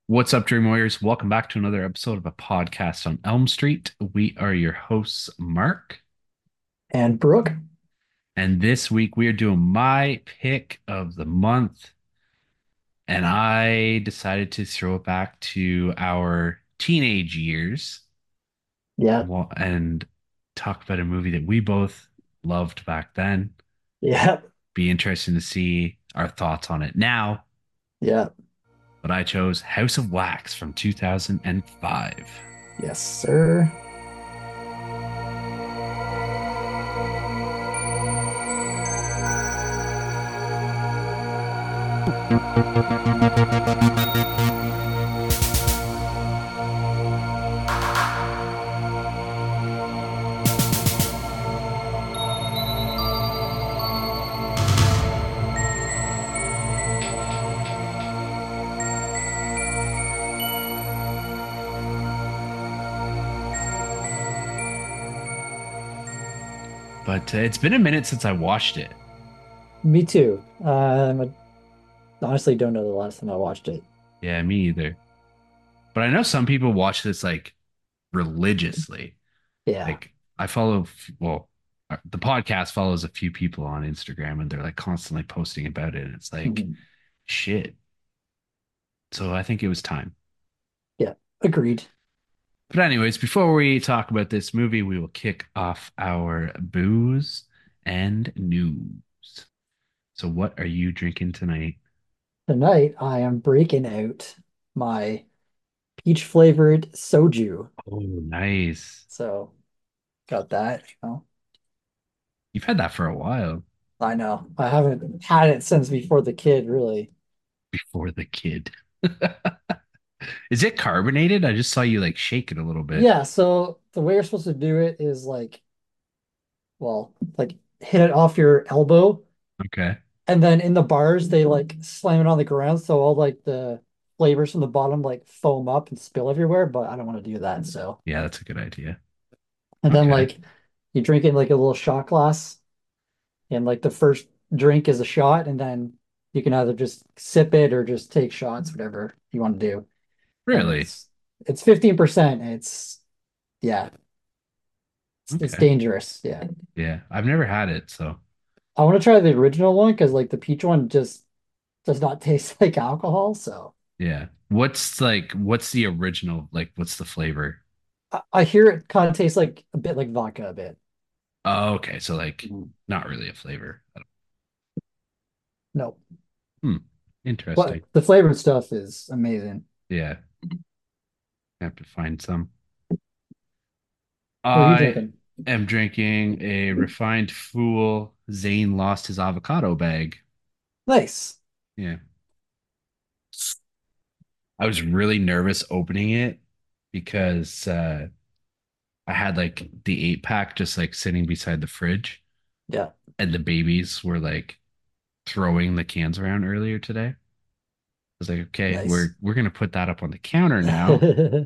What's up, Dream Warriors? Welcome back to another episode of a podcast on Elm Street. We are your hosts, Mark, And Brooke, and this week we are doing my pick of the month. And I decided to throw it back to our teenage years yeah, and talk about a movie that we both loved back then. yeah, Be interesting to see our thoughts on it now. yeah, But I chose House of Wax from 2005. yes, sir. But it's been a minute since I watched it. Me too. Honestly don't know the last time I watched it. Yeah, me either. But I know some people watch this like religiously. Yeah. Like I follow, well, the podcast follows a few people on Instagram and they're like constantly posting about it. And it's like, Mhm. shit. So I think it was time. Yeah, agreed. But, anyways, before we talk about this movie, we will kick off our booze and news. So, what are you drinking tonight? Tonight I am breaking out my peach flavored soju. Oh, nice. So got that. You've had that for a while I know. I haven't had it since before the kid, really. before the kid. Is it carbonated? I just saw you like shake it a little bit. Yeah, so the way you're supposed to do it is like hit it off your elbow. Okay. And then in the bars, they like slam it on the ground, so all like the flavors from the bottom like foam up and spill everywhere. But I don't want to do that. So, Yeah, that's a good idea. and then Okay. like you drink in like a little shot glass, and like the first drink is a shot, and then you can either just sip it or just take shots, whatever you want to do. And Really? it's 15%. Yeah, it's Okay. dangerous. Yeah, Yeah. I've never had it, so I want to try the original one because like the peach one just does not taste like alcohol. So. yeah. What's the original? Like, what's the flavor? I hear it kind of tastes like a bit like vodka a bit. Oh, okay. So like Mm. not really a flavor. No, Hmm. but Interesting. the flavored stuff is amazing. Yeah. I have to find some. What are you I drinking? am drinking a refined fool. Zane lost his avocado bag. Nice. Yeah. I was really nervous opening it because I had like the 8 pack just like sitting beside the fridge, Yeah. and the babies were like throwing the cans around earlier today. I was like, okay, we're Nice. we're gonna put that up on the counter now,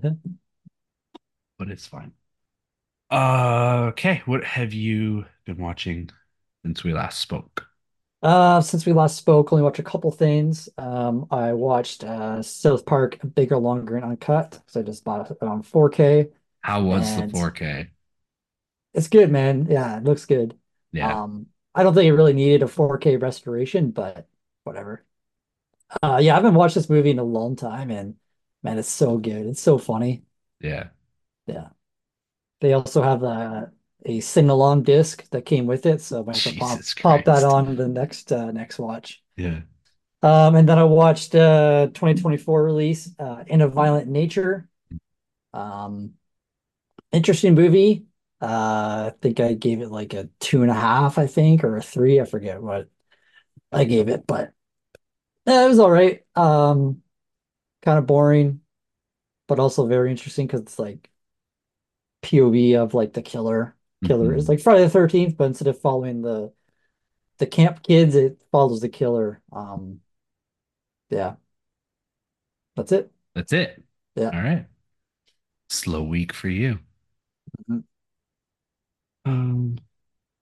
but it's fine. Okay, what have you been watching since we last spoke? Since we last spoke, only watched a couple things. I watched South Park Bigger, Longer, and Uncut because I just bought it on 4K, How was the and 4K? it's good, man. Yeah, it looks good. Yeah. I don't think it really needed a 4K restoration, but whatever. Yeah, I haven't watched this movie in a long time, and man, it's so good. It's so funny. Yeah. Yeah. They also have a sing-along disc that came with it, so I might have to pop Jesus pop that Christ. on the next watch. Yeah. And then I watched 2024 release In a Violent Nature. Um, Interesting movie. I think I gave it like a 2.5, I think, or a 3. I forget what I gave it, but it was all right. Kind of boring, but also very interesting because it's like POV of like the killer. Killer is Mhm. like Friday the 13th, but instead of following the camp kids, it follows the killer. Yeah, that's it. That's it. Yeah. All right. Slow week for you. Mhm. Um,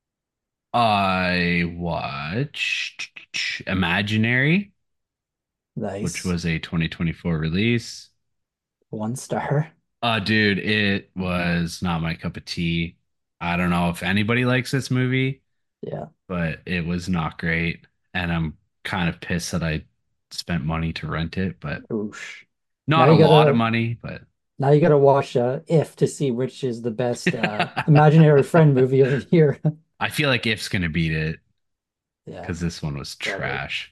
I watched Imaginary. which Nice. was a 2024 release. 1 star. Dude, it was not my cup of tea. I don't know if anybody likes this movie, Yeah. but it was not great. And I'm kind of pissed that I spent money to rent it, but Oosh. Now not a you lot of gotta money, but now you gotta watch If to see which is the best imaginary friend movie of the year. I feel like If's gonna beat it Yeah, because this one was probably. trash.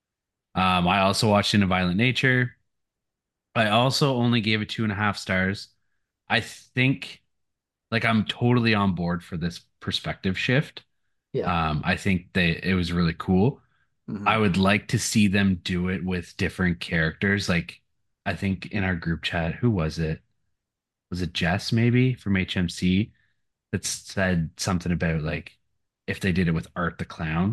I also watched In a Violent Nature. I also only gave it 2.5 stars. I think like I'm totally on board for this perspective shift. Yeah. I think it was really cool. I Hmm. would like to see them do it with different characters. Like I think in our group chat, who was it? Was it Jess maybe from HMC that said something about like if they did it with Art the Clown?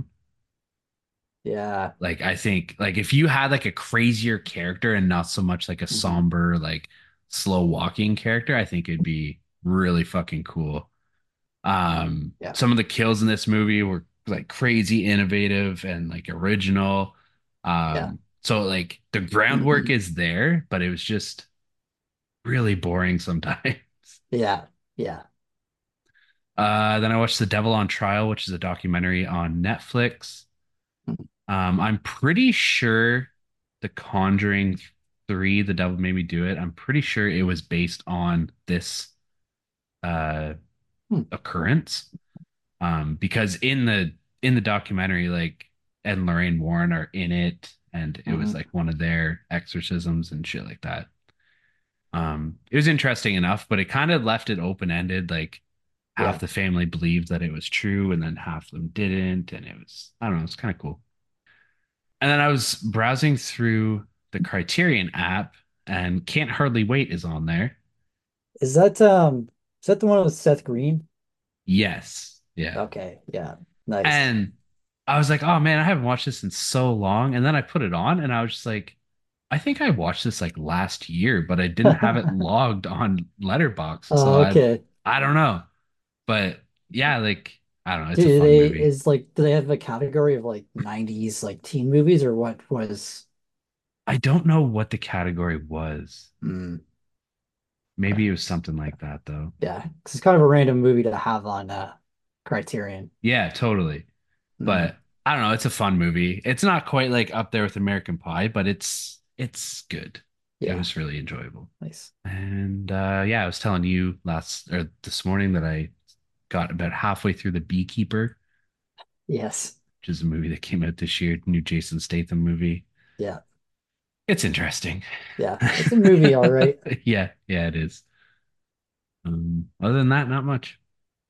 Yeah. Like I think like if you had like a crazier character and not so much like a Hmm. somber like slow walking character, I think it'd be really fucking cool. Yeah. Some of the kills in this movie were like crazy innovative and like original. Yeah. So like the groundwork is there, but it was just really boring sometimes. Yeah. Yeah. Then I watched The Devil on Trial, which is a documentary on Netflix. I'm pretty sure The Conjuring 3, The Devil Made Me Do It, I'm pretty sure it was based on this uh Hmm. occurrence. Because in the documentary, like Ed and Lorraine Warren are in it, and it was Hmm. like one of their exorcisms and shit like that. It was interesting enough, but it kind of left it open-ended. Like half Yeah. the family believed that it was true, and then half of them didn't, and it was I don't know, it's kind of cool. And then I was browsing through the Criterion app, and Can't Hardly Wait is on there. Is that the one with Seth Green? Yes, yeah. Okay. Yeah. Nice. And I was like, oh man, I haven't watched this in so long. And then I put it on and I was just like, I think I watched this like last year, but I didn't have it logged on Letterboxd. So Oh, okay. I don't know. But yeah, like I don't know, it's a Do fun they movie. is like do they have a category of like 90s like teen movies or what was I don't know what the category was. hmm, okay. Maybe it was something like that though. Yeah, 'cause it's kind of a random movie to have on Criterion. Yeah, totally. Hmm. But I don't know, it's a fun movie. It's not quite like up there with American Pie, but it's good. It Yeah, was really enjoyable. nice. And yeah, I was telling you last or this morning that I got about halfway through The Beekeeper, Yes. which is a movie that came out this year, new Jason Statham movie. Yeah. It's interesting. Yeah. It's a movie, all right. Yeah, yeah, it is. Other than that, not much.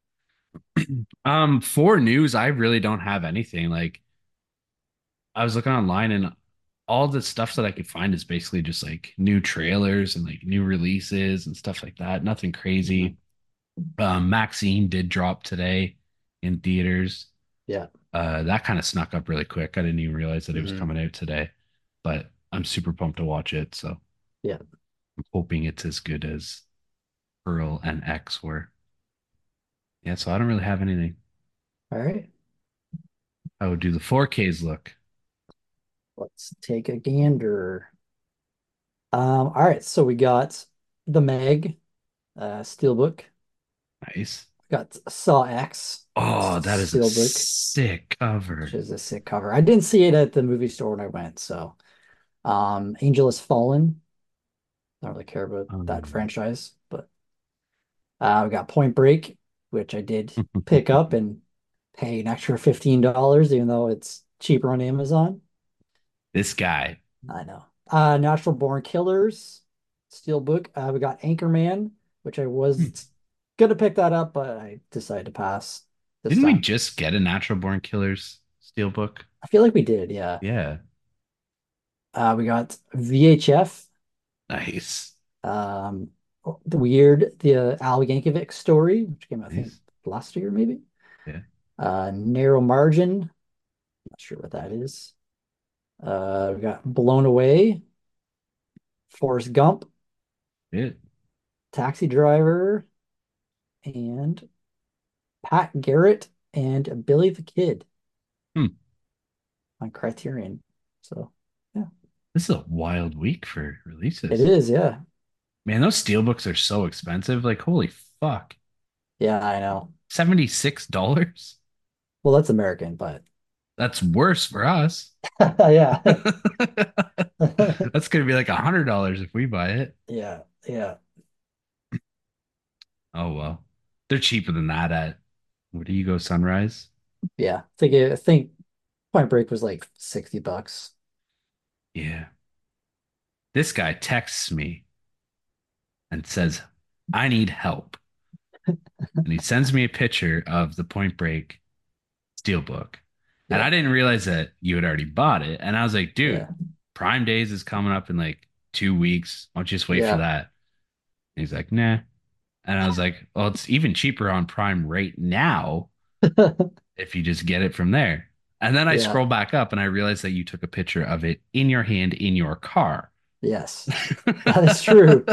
For news, I really don't have anything. Like I was looking online and all the stuff that I could find is basically just like new trailers and like new releases and stuff like that. Nothing Mhm. crazy. Maxine did drop today in theaters. Yeah. That kind of snuck up really quick. I didn't even realize that it was Hmm. coming out today, but I'm super pumped to watch it. So Yeah. I'm hoping it's as good as Pearl and X were. Yeah, so I don't really have anything. All right. How would do the 4Ks look? Let's take a gander. All right, so we got The Meg, Steelbook. Nice. We got Saw X, Oh, that is a Steelbook, sick which cover. is a sick cover. I didn't see it at the movie store when I went, so Angel Has Fallen. I don't really care about that Um, franchise, but we got Point Break, which I did pick up and pay an extra $15, even though it's cheaper on Amazon. this guy. I know. Natural Born Killers, Steelbook. We got Anchorman, which I Hmm. was gonna pick that up, but I decided to pass this Didn't we time. just get a Natural Born Killers steelbook? I feel like we did, yeah. Yeah. We got VHF, Nice. um, the Al Yankovic story, which came out, I think, Nice. last year, maybe. Yeah. Narrow Margin, not sure what that is. We got Blown Away, Forrest Gump, It. Taxi Driver, and Pat Garrett and Billy the Kid Hmm. on Criterion. So, yeah. This is a wild week for It releases. is, yeah. Man, those steelbooks are so expensive. Like, holy fuck. Yeah, I know. $76? Well, that's American, but That's worse for us. yeah. That's gonna be like $100 if we buy it. Yeah, yeah, Oh well. They're cheaper than that at where do you go, Sunrise? yeah. I think Point Break was like $60. Yeah. This guy texts me and says, I need help. And he sends me a picture of the Point Break Steelbook. And Yeah, I didn't realize that you had already bought it. And I was like, dude, yeah, Prime Days is coming up in like 2 weeks. Why don't you just wait for yeah. that? And he's like, nah. And I was like, well, it's even cheaper on Prime right now if you just get it from there. And then I Yeah, scroll back up and I realized that you took a picture of it in your hand in your car. yes. That is true.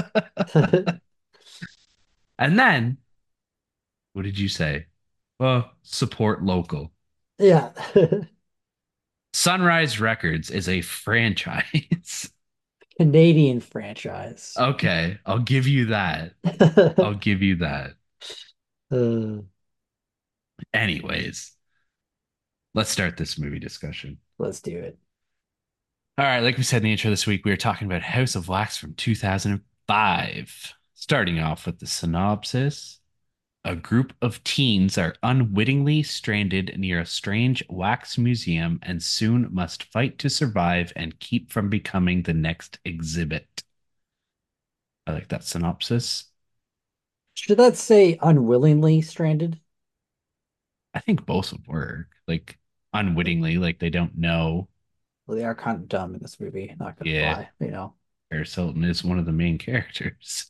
And then what did you say? Well, support local. Yeah. Sunrise Records is a franchise. Canadian franchise. Okay, I'll give you that. I'll give you that. Uh, Anyways, let's start this movie discussion. let's do it. All right, like we said in the intro this week, we were talking about House of Wax from 2005. Starting off with the synopsis. A group of teens are unwittingly stranded near a strange wax museum and soon must fight to survive and keep from becoming the next exhibit. I like that synopsis. Should that say unwillingly stranded? I think both would work. Like unwittingly, like they don't know. Well, they are kind of dumb in this movie, not gonna Yeah, lie, you know. Paris Hilton is one of the main characters.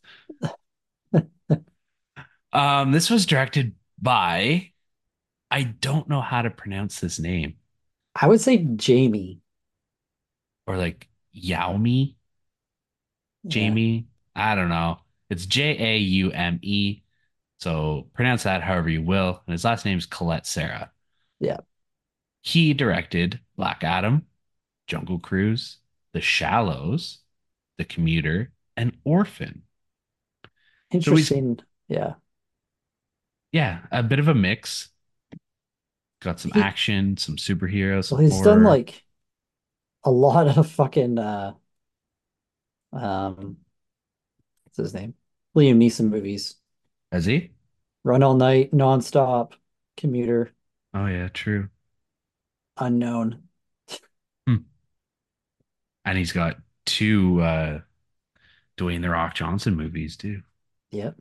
This was directed by I don't know how to pronounce this name I would say Jamie. or like Yaume, Yeah, Jamie. I don't know. It's Jaume. So pronounce that however you will. And his last name is Colette Sarah. yeah. He directed Black Adam, Jungle Cruise, The Shallows, The Commuter, and Orphan. So he's, Interesting. Yeah. yeah, a bit of a mix. Got some He action, some superhero, well, some he's done horror. like a lot of fucking um what's his name? Liam Neeson movies. Has he? Run All Night, Nonstop, Commuter, Oh, yeah, true. Unknown. Hmm. And he's got two Dwayne The Rock Johnson movies, too. Yep.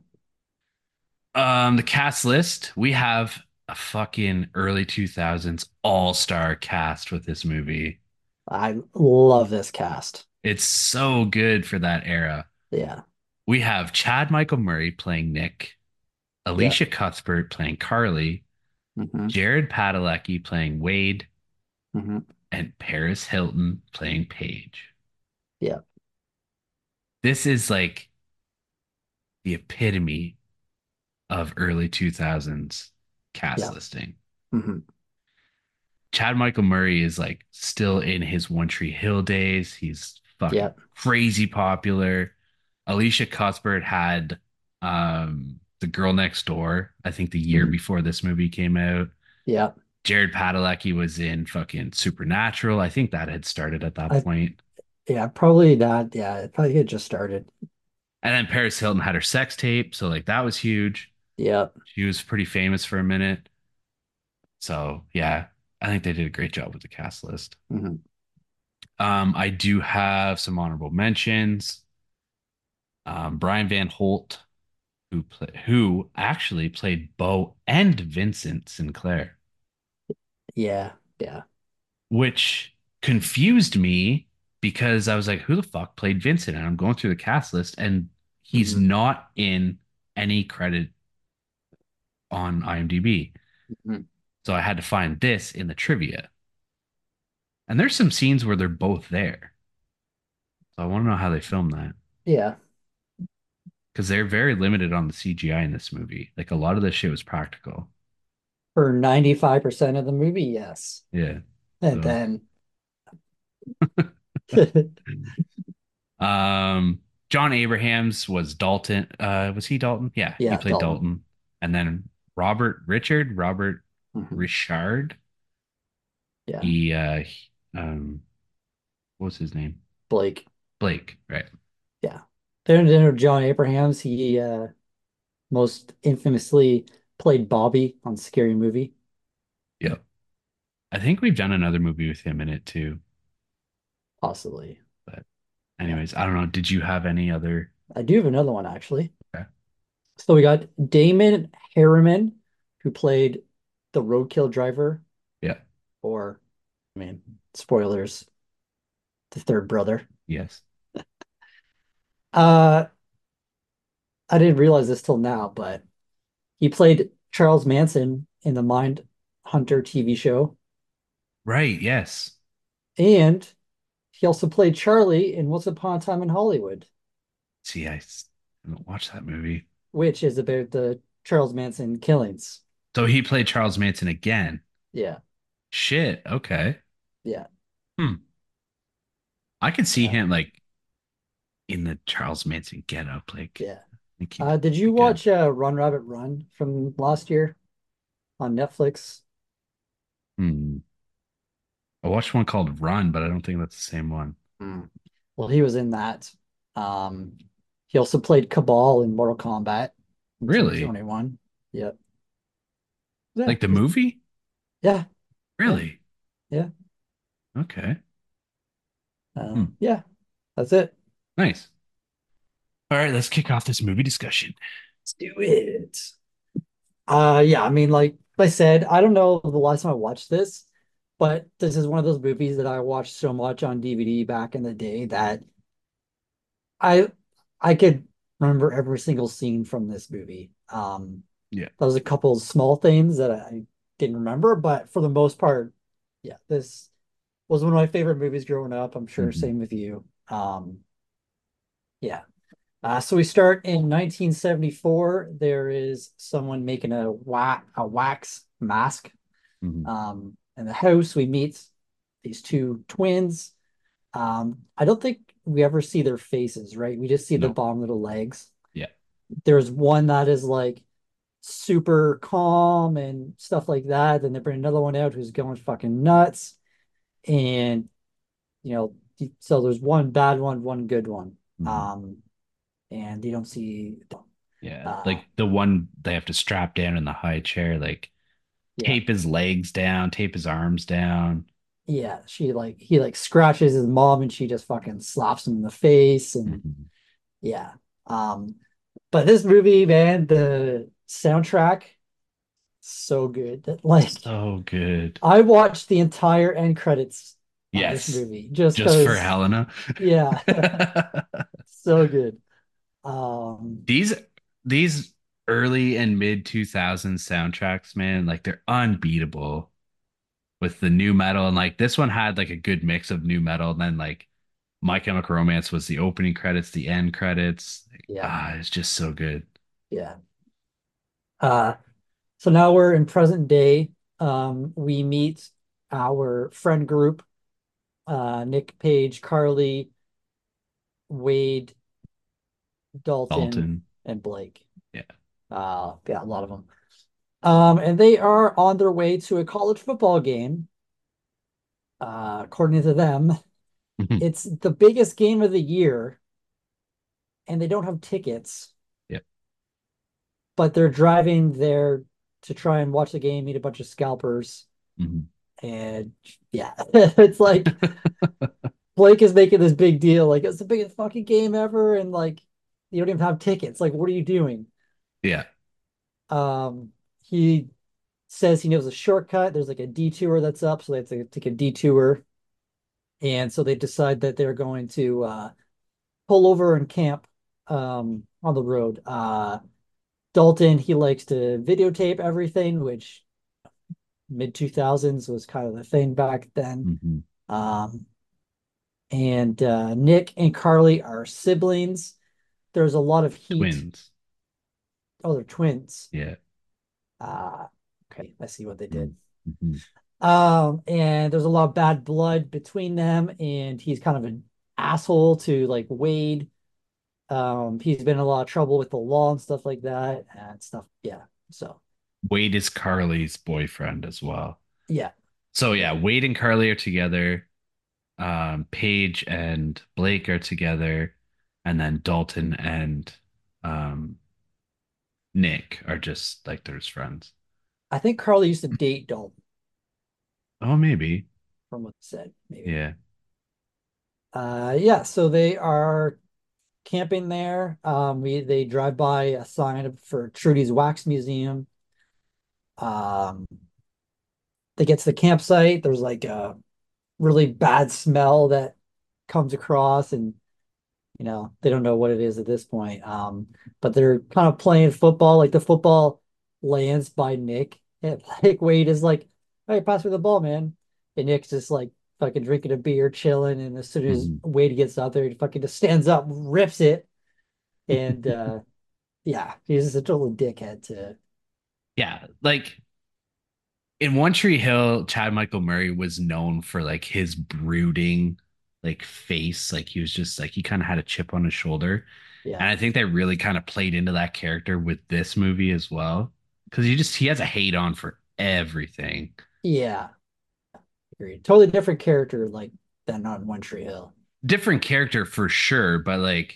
The cast list, we have a fucking early 2000s all-star cast with this movie. I love this cast. It's so good for that era. Yeah. We have Chad Michael Murray playing Nick, Yep. Alicia Cuthbert playing Carly, Hmm. Jared Padalecki playing Wade, Hmm. and Paris Hilton playing Paige. Yep. This is like the epitome of early 2000s cast Yep. listing. Hmm. Chad Michael Murray is like still in his One Tree Hill days. He's fucking Yep. crazy popular. Alicia Cuthbert had The Girl Next Door, I think the year Hmm. before this movie came out. Yep. Jared Padalecki was in fucking Supernatural. I think that had started at that I point. Yeah, probably not. Yeah, it probably had just started. And then Paris Hilton had her sex tape, so like that was huge. Yep. She was pretty famous for a minute. So yeah, I think they did a great job with the cast list. Hmm. I do have some honorable mentions. Brian Van Holt, who actually played Bo and Vincent Sinclair, Yeah. Yeah. which confused me because I was like, who the fuck played Vincent? And I'm going through the cast list and he's Hmm. not in any credit on IMDb. Hmm. So I had to find this in the trivia. And there's some scenes where they're both there. So I want to know how they filmed that Yeah. because they're very limited on the CGI in this movie. Like a lot of this shit was practical. For 95% of the movie, yes. Yeah. And So then Um, John Abrahams was Dalton. Was he Dalton? Yeah, he Yeah, played Dalton. Dalton. And then Robert Mhm. Richard. Yeah, He what was his name? Blake. Blake, right? Yeah. Then John Abrahams, he most infamously played Bobby on Scary Movie. Yeah. I think we've done another movie with him in it too. Possibly. But Yeah. anyways, I don't know. Did you have any other? I do have another one actually. Okay. So we got Damon Harriman, who played the roadkill driver, Yeah. or I mean, spoilers, the third brother. Yes. Uh, I didn't realize this till now, but he played Charles Manson in the Mind Hunter TV show, Right. Yes. and he also played Charlie in Once Upon a Time in Hollywood, See, haven't watched that movie. which is about the Charles Manson killings. So he played Charles Manson again. Yeah, Shit. Okay. yeah, Hmm. I could see yeah, him like in the Charles Manson getup. Like, yeah. I think he'd Did you be good. watch Run Rabbit Run from last year on Netflix? Hmm. I watched one called Run, but I don't think that's the same one. Mm. Well, he was in that. Um, he also played Cabal in Mortal Kombat in Really? 2021. Yep. Yeah. Like the movie? Yeah. Yeah. Really? Yeah. Okay. Hmm. Yeah. That's it. Nice. All right, let's kick off this movie discussion. Let's do it. Yeah, I mean, like I said, I don't know the last time I watched this, but this is one of those movies that I watched so much on DVD back in the day that I I could remember every single scene from this movie. Yeah. There was a couple of small things that I didn't remember, but for the most part, yeah, this was one of my favorite movies growing up. I'm sure Hmm. same with you. Yeah. So we start in 1974. There is someone making a wax mask. Hmm. In the house, we meet these two twins. I don't think we ever see their faces, right? We just see the No. bottom of the legs. Yeah. There's one that is like super calm and stuff like that. Then they bring another one out who's going fucking nuts. And you know, so there's one bad one, one good one. Hmm. Um, and you don't see Yeah. uh Like the one they have to strap down in the high chair, like yeah. tape his legs down, tape his arms down. Yeah, he like scratches his mom and she just fucking slaps him in the face and Mhm. yeah. Um, but this movie, man, the soundtrack so good. That like So good. I watched the entire end credits on this Yes. movie just Just for because Helena. yeah, so good. Um, These these early and mid 2000s soundtracks, man, like they're unbeatable with the new metal, and like this one had like a good mix of new metal, and then like My Chemical Romance was the opening credits, the end credits. Like, yeah, it's just so good. yeah. Uh, so now we're in present day. We meet our friend group, Nick Page, Carly, Wade, Dalton, Dalton. and Blake. Yeah. Yeah, a lot of them. And they are on their way to a college football game. According to them, it's the biggest game of the year, and they don't have tickets, Yeah. but they're driving there to try and watch the game, meet a bunch of scalpers, Mhm. and yeah, it's like Blake is making this big deal, like it's the biggest fucking game ever, and like you don't even have tickets. Like, what are you doing? Yeah. Um, he says he knows a shortcut. There's like a detour that's up, so they have to take a detour. And so they decide that they're going to pull over and camp on the road. Dalton, he likes to videotape everything, which mid 2000s was kind of the thing back then. Hmm. Um, and Nick and Carly are siblings. There's a lot of heat. Twins. Oh, they're twins. Yeah. Uh, okay, I see what they did. Mm-hmm. And there's a lot of bad blood between them, and he's kind of an asshole to like Wade. He's been in a lot of trouble with the law and stuff like that and stuff. Yeah. So Wade is Carly's boyfriend as well. yeah, So yeah. yeah, Wade and Carly are together. Paige and Blake are together, and then Dalton and um, Nick are just like there's friends. I think Carly used to date Dalton, Oh, maybe. from what it said, maybe. Yeah. Yeah, so they are camping there. They drive by a sign for Trudy's Wax Museum. Um, they get to the campsite. There's like a really bad smell that comes across, and they don't know what it is at this point. But they're kind of playing football. Like the football lands by Nick, and like Wade is like, "Hey, pass me the ball, man." And Nick's just like fucking drinking a beer, chilling. And as soon as Mhm. Wade gets out there, he fucking just stands up, rips it, and yeah, he's just a total dickhead to. Yeah, like in One Tree Hill, Chad Michael Murray was known for like his brooding like face. Like he was just like he kind of had a chip on his shoulder. And Yeah, I think they really kind of played into that character with this movie as well. Because he has a hate on for everything. yeah, agreed. Totally different character, like than on One Tree Hill. Different character for sure, but like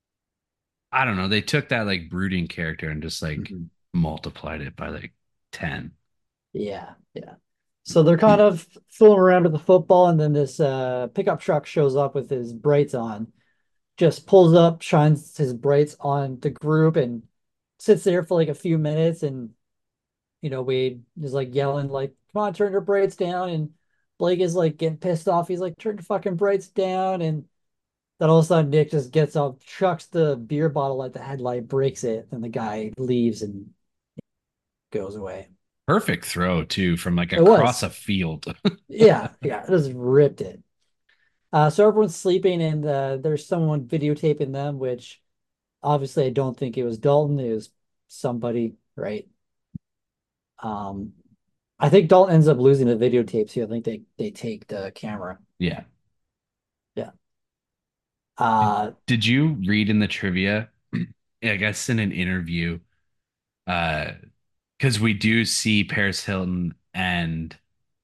I don't know, they took that like brooding character and just like Mhm. multiplied it by like 10. Yeah, yeah. So they're kind of fooling around with the football, and then this pickup truck shows up with his brights on, just pulls up, shines his brights on the group, and sits there for like a few minutes. And Wade is like yelling, like, "Come on, turn your brights down!" And Blake is like getting pissed off. He's like, "Turn your fucking brights down!" And then all of a sudden, Nick just gets up, chucks the beer bottle at the headlight, breaks it, and the guy leaves and goes away. Perfect throw too from like It across was. a field. Yeah, yeah, it just ripped it. So everyone's sleeping, and there's someone videotaping them, which obviously I don't think it was Dalton. It was somebody, right? Um, I think Dalton ends up losing the videotape, so I think they take the camera. Yeah. Yeah. Did, Uh, did you read in the trivia? I guess in an interview, uh, because we do see Paris Hilton and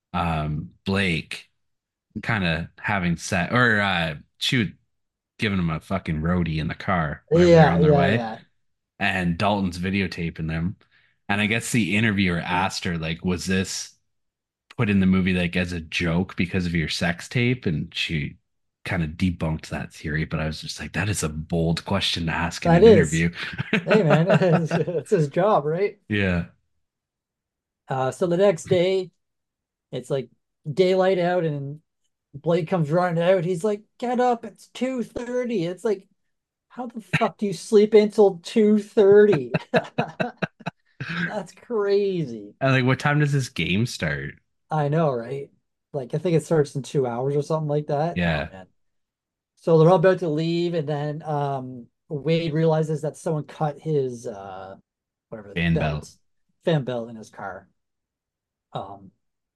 Blake kind of having set or she was giving him a fucking roadie in the car whenever they're yeah, on their yeah, way. yeah. And Dalton's videotaping them. And I guess the interviewer asked her, like, was this put in the movie like as a joke because of your sex tape? And she kind of debunked that theory, but I was just like, that is a bold question to ask in That an is. interview. Hey, man, it's his job, right? Yeah. So the next day, it's like daylight out, and Blake comes running out. He's like, "Get up, it's 2:30." It's like, how the fuck do you sleep until 2:30? That's crazy. And like, what time does this game start? I know, right? Like, I think it starts in 2 hours or something like that. Oh Yeah. man. So they're all about to leave, and then Wade realizes that someone cut his whatever Fan belt. fan belt in his car. Um,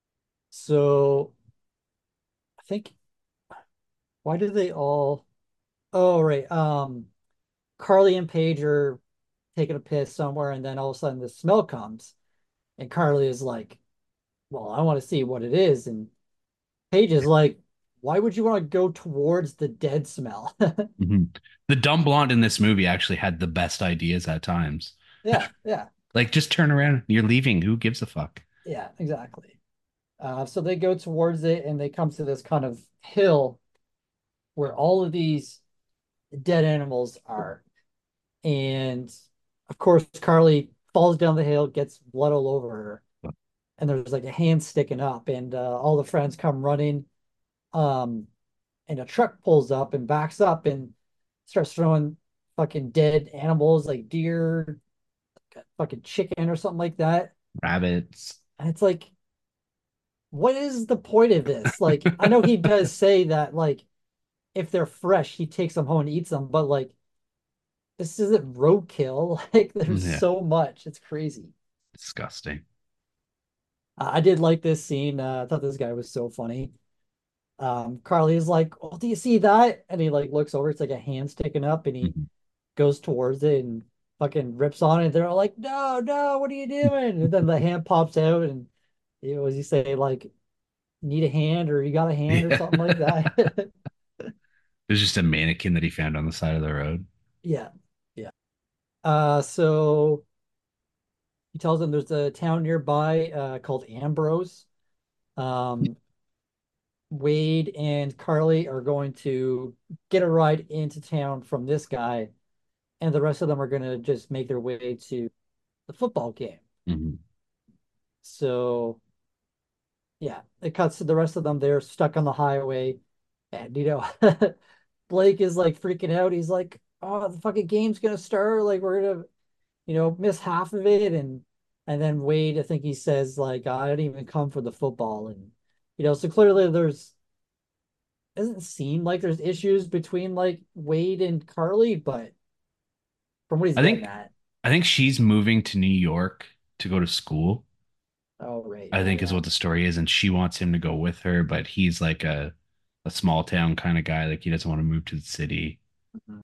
so I think, why did they all? Oh, right. Carly and Paige are taking a piss somewhere, and then all of a sudden the smell comes, and Carly is like, "Well, I want to see what it is." And Paige is like, "Why would you want to go towards the dead smell?" Mhm. The dumb blonde in this movie actually had the best ideas at times. Yeah, yeah, Like, just turn around. You're leaving. Who gives a fuck? yeah, exactly. So they go towards it, and they come to this kind of hill where all of these dead animals are. And of course, Carly falls down the hill, gets blood all over her, and there's like a hand sticking up, and all the friends come running. Um, and a truck pulls up and backs up and starts throwing fucking dead animals like deer, fucking chicken or something like that. Rabbits. And it's like, what is the point of this? Like, I know he does say that, like, if they're fresh, he takes them home and eats them, but like, this isn't roadkill. Like, there's Yeah. so much. It's crazy. Disgusting. I did like this scene. I thought this guy was so funny. Carly is like, "Oh, do you see that?" And he like looks over. It's like a hand sticking up, and he Mhm. goes towards it and fucking rips on it. They're all like, "No, no, what are you doing?" And then the hand pops out, and what does he say? Like, "Need a hand?" or "You got a hand?" or Yeah. something like that. There's just a mannequin that he found on the side of the road. Yeah, yeah. So he tells them there's a town nearby called Ambrose. Um, Wade and Carly are going to get a ride into town from this guy, and the rest of them are going to just make their way to the football game. Mhm. So, yeah, it cuts to the rest of them. They're stuck on the highway, and Blake is like freaking out. He's like, "Oh, the fucking game's gonna start. Like, we're gonna, miss half of it." And then Wade, I think he says like, "I didn't even come for the football." And so clearly there's doesn't seem like there's issues between like Wade and Carly, but from what he's I getting think at. I think she's moving to New York to go to school. Oh, right. I Yeah, think is yeah. what the story is, and she wants him to go with her, but he's like a small town kind of guy. Like he doesn't want to move to the city. Mhm.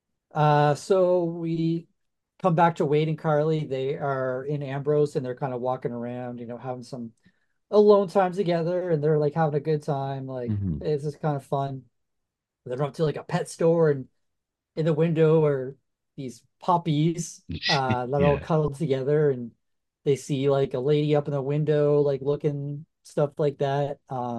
So we come back to Wade and Carly. They are in Ambrose and they're kind of walking around, having some alone time together, and they're like having a good time. Like, Hmm. it's just kind of fun. They're up to like a pet store, and in the window are these puppies that are all Yeah. cuddled together, and they see like a lady up in the window, like looking stuff like that.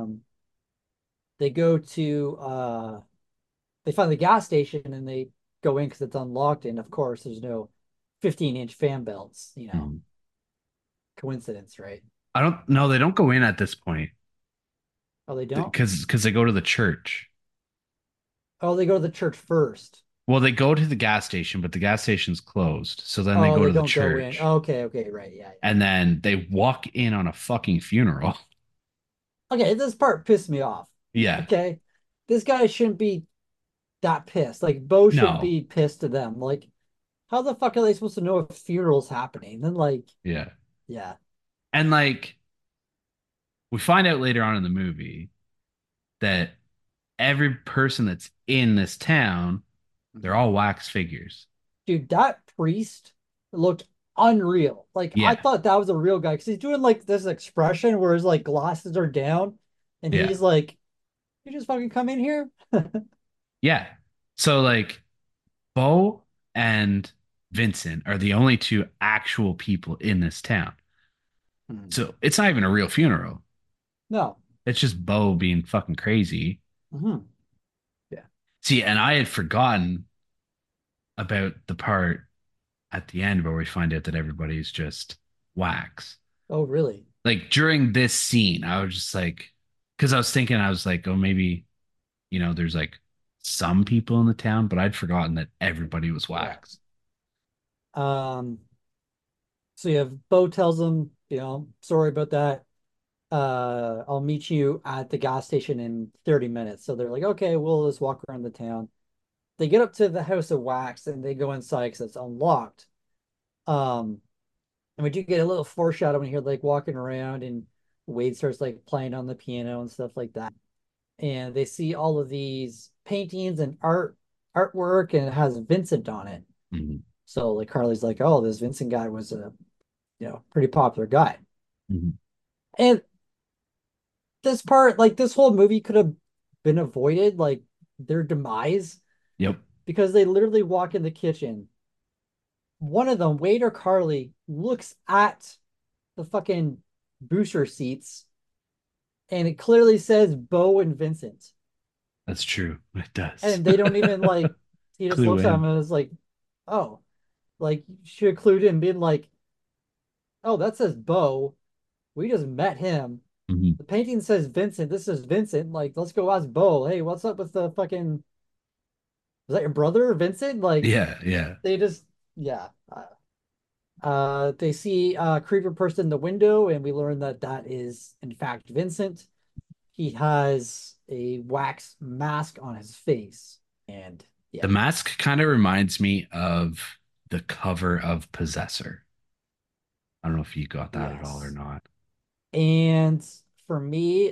They go to they find the gas station and they go in because it's unlocked, and of course there's no 15-inch fan belts. Mhm. Coincidence, right? I don't know. They don't go in at this point Oh, they don't. because they go to the church. Oh, they go to the church first. Well, they go to the gas station, but the gas station's closed. So then they Oh, go they to the don't go in. church, Okay, okay, right, yeah, and then they walk in on a fucking funeral. yeah. Okay, this part pissed me off. Yeah. Okay, this guy shouldn't be that pissed. Like, Bo should No. be pissed to them. Like, how the fuck are they supposed to know if funeral's happening? Then, like, Yeah. yeah, And like we find out later on in the movie that every person that's in this town, they're Mhm. all wax figures. Dude, that priest looked unreal. Like, I Yeah. thought that was a real guy because he's doing like this expression where his like glasses are down, and Yeah. he's like, "You just fucking come in here." Yeah. So like Bo and Vincent are the only two actual people in this town. Hmm. So it's not even a real funeral. No. It's just Bo being fucking crazy. Hmm. Yeah. See, and I had forgotten about the part at the end where we find out that everybody's just wax. Oh, really? Like during this scene, I was just like, because I was thinking, I was like, oh, maybe, there's like some people in the town, but I'd forgotten that everybody was Yeah. wax. Um, so you have Bo tells him, sorry about that. I'll meet you at the gas station in 30 minutes. So they're like, okay, we'll just walk around the town. They get up to the House of Wax and they go inside because it's unlocked. Um, and we do get a little foreshadowing here, like walking around, and Wade starts like playing on the piano and stuff like that. And they see all of these paintings and artwork, and it has Vincent on it. Mhm. So like Carly's like, oh, this Vincent guy was a pretty popular guy. Mhm. And this part, like this whole movie could have been avoided, like their demise, Yep. because they literally walk in the kitchen. One of them, Wade or Carly, looks at the fucking booster seats, and it clearly says Bo and Vincent. That's true. It does. And they don't even like, he just Clue looks at in. him and is like, oh, like you should have clued in, being like, oh, that says Bo. We just met him. Mhm. The painting says Vincent. This is Vincent. Like, let's go ask Bo. Hey, what's up with the fucking, is that your brother, Vincent? Like, Yeah. Yeah. they just, yeah. They see a creeper person in the window, and we learn that that is, in fact, Vincent. He has a wax mask on his face. And The yeah, mask kind of reminds me of the cover of Possessor. I don't know if you got that at all or yes. not. And for me,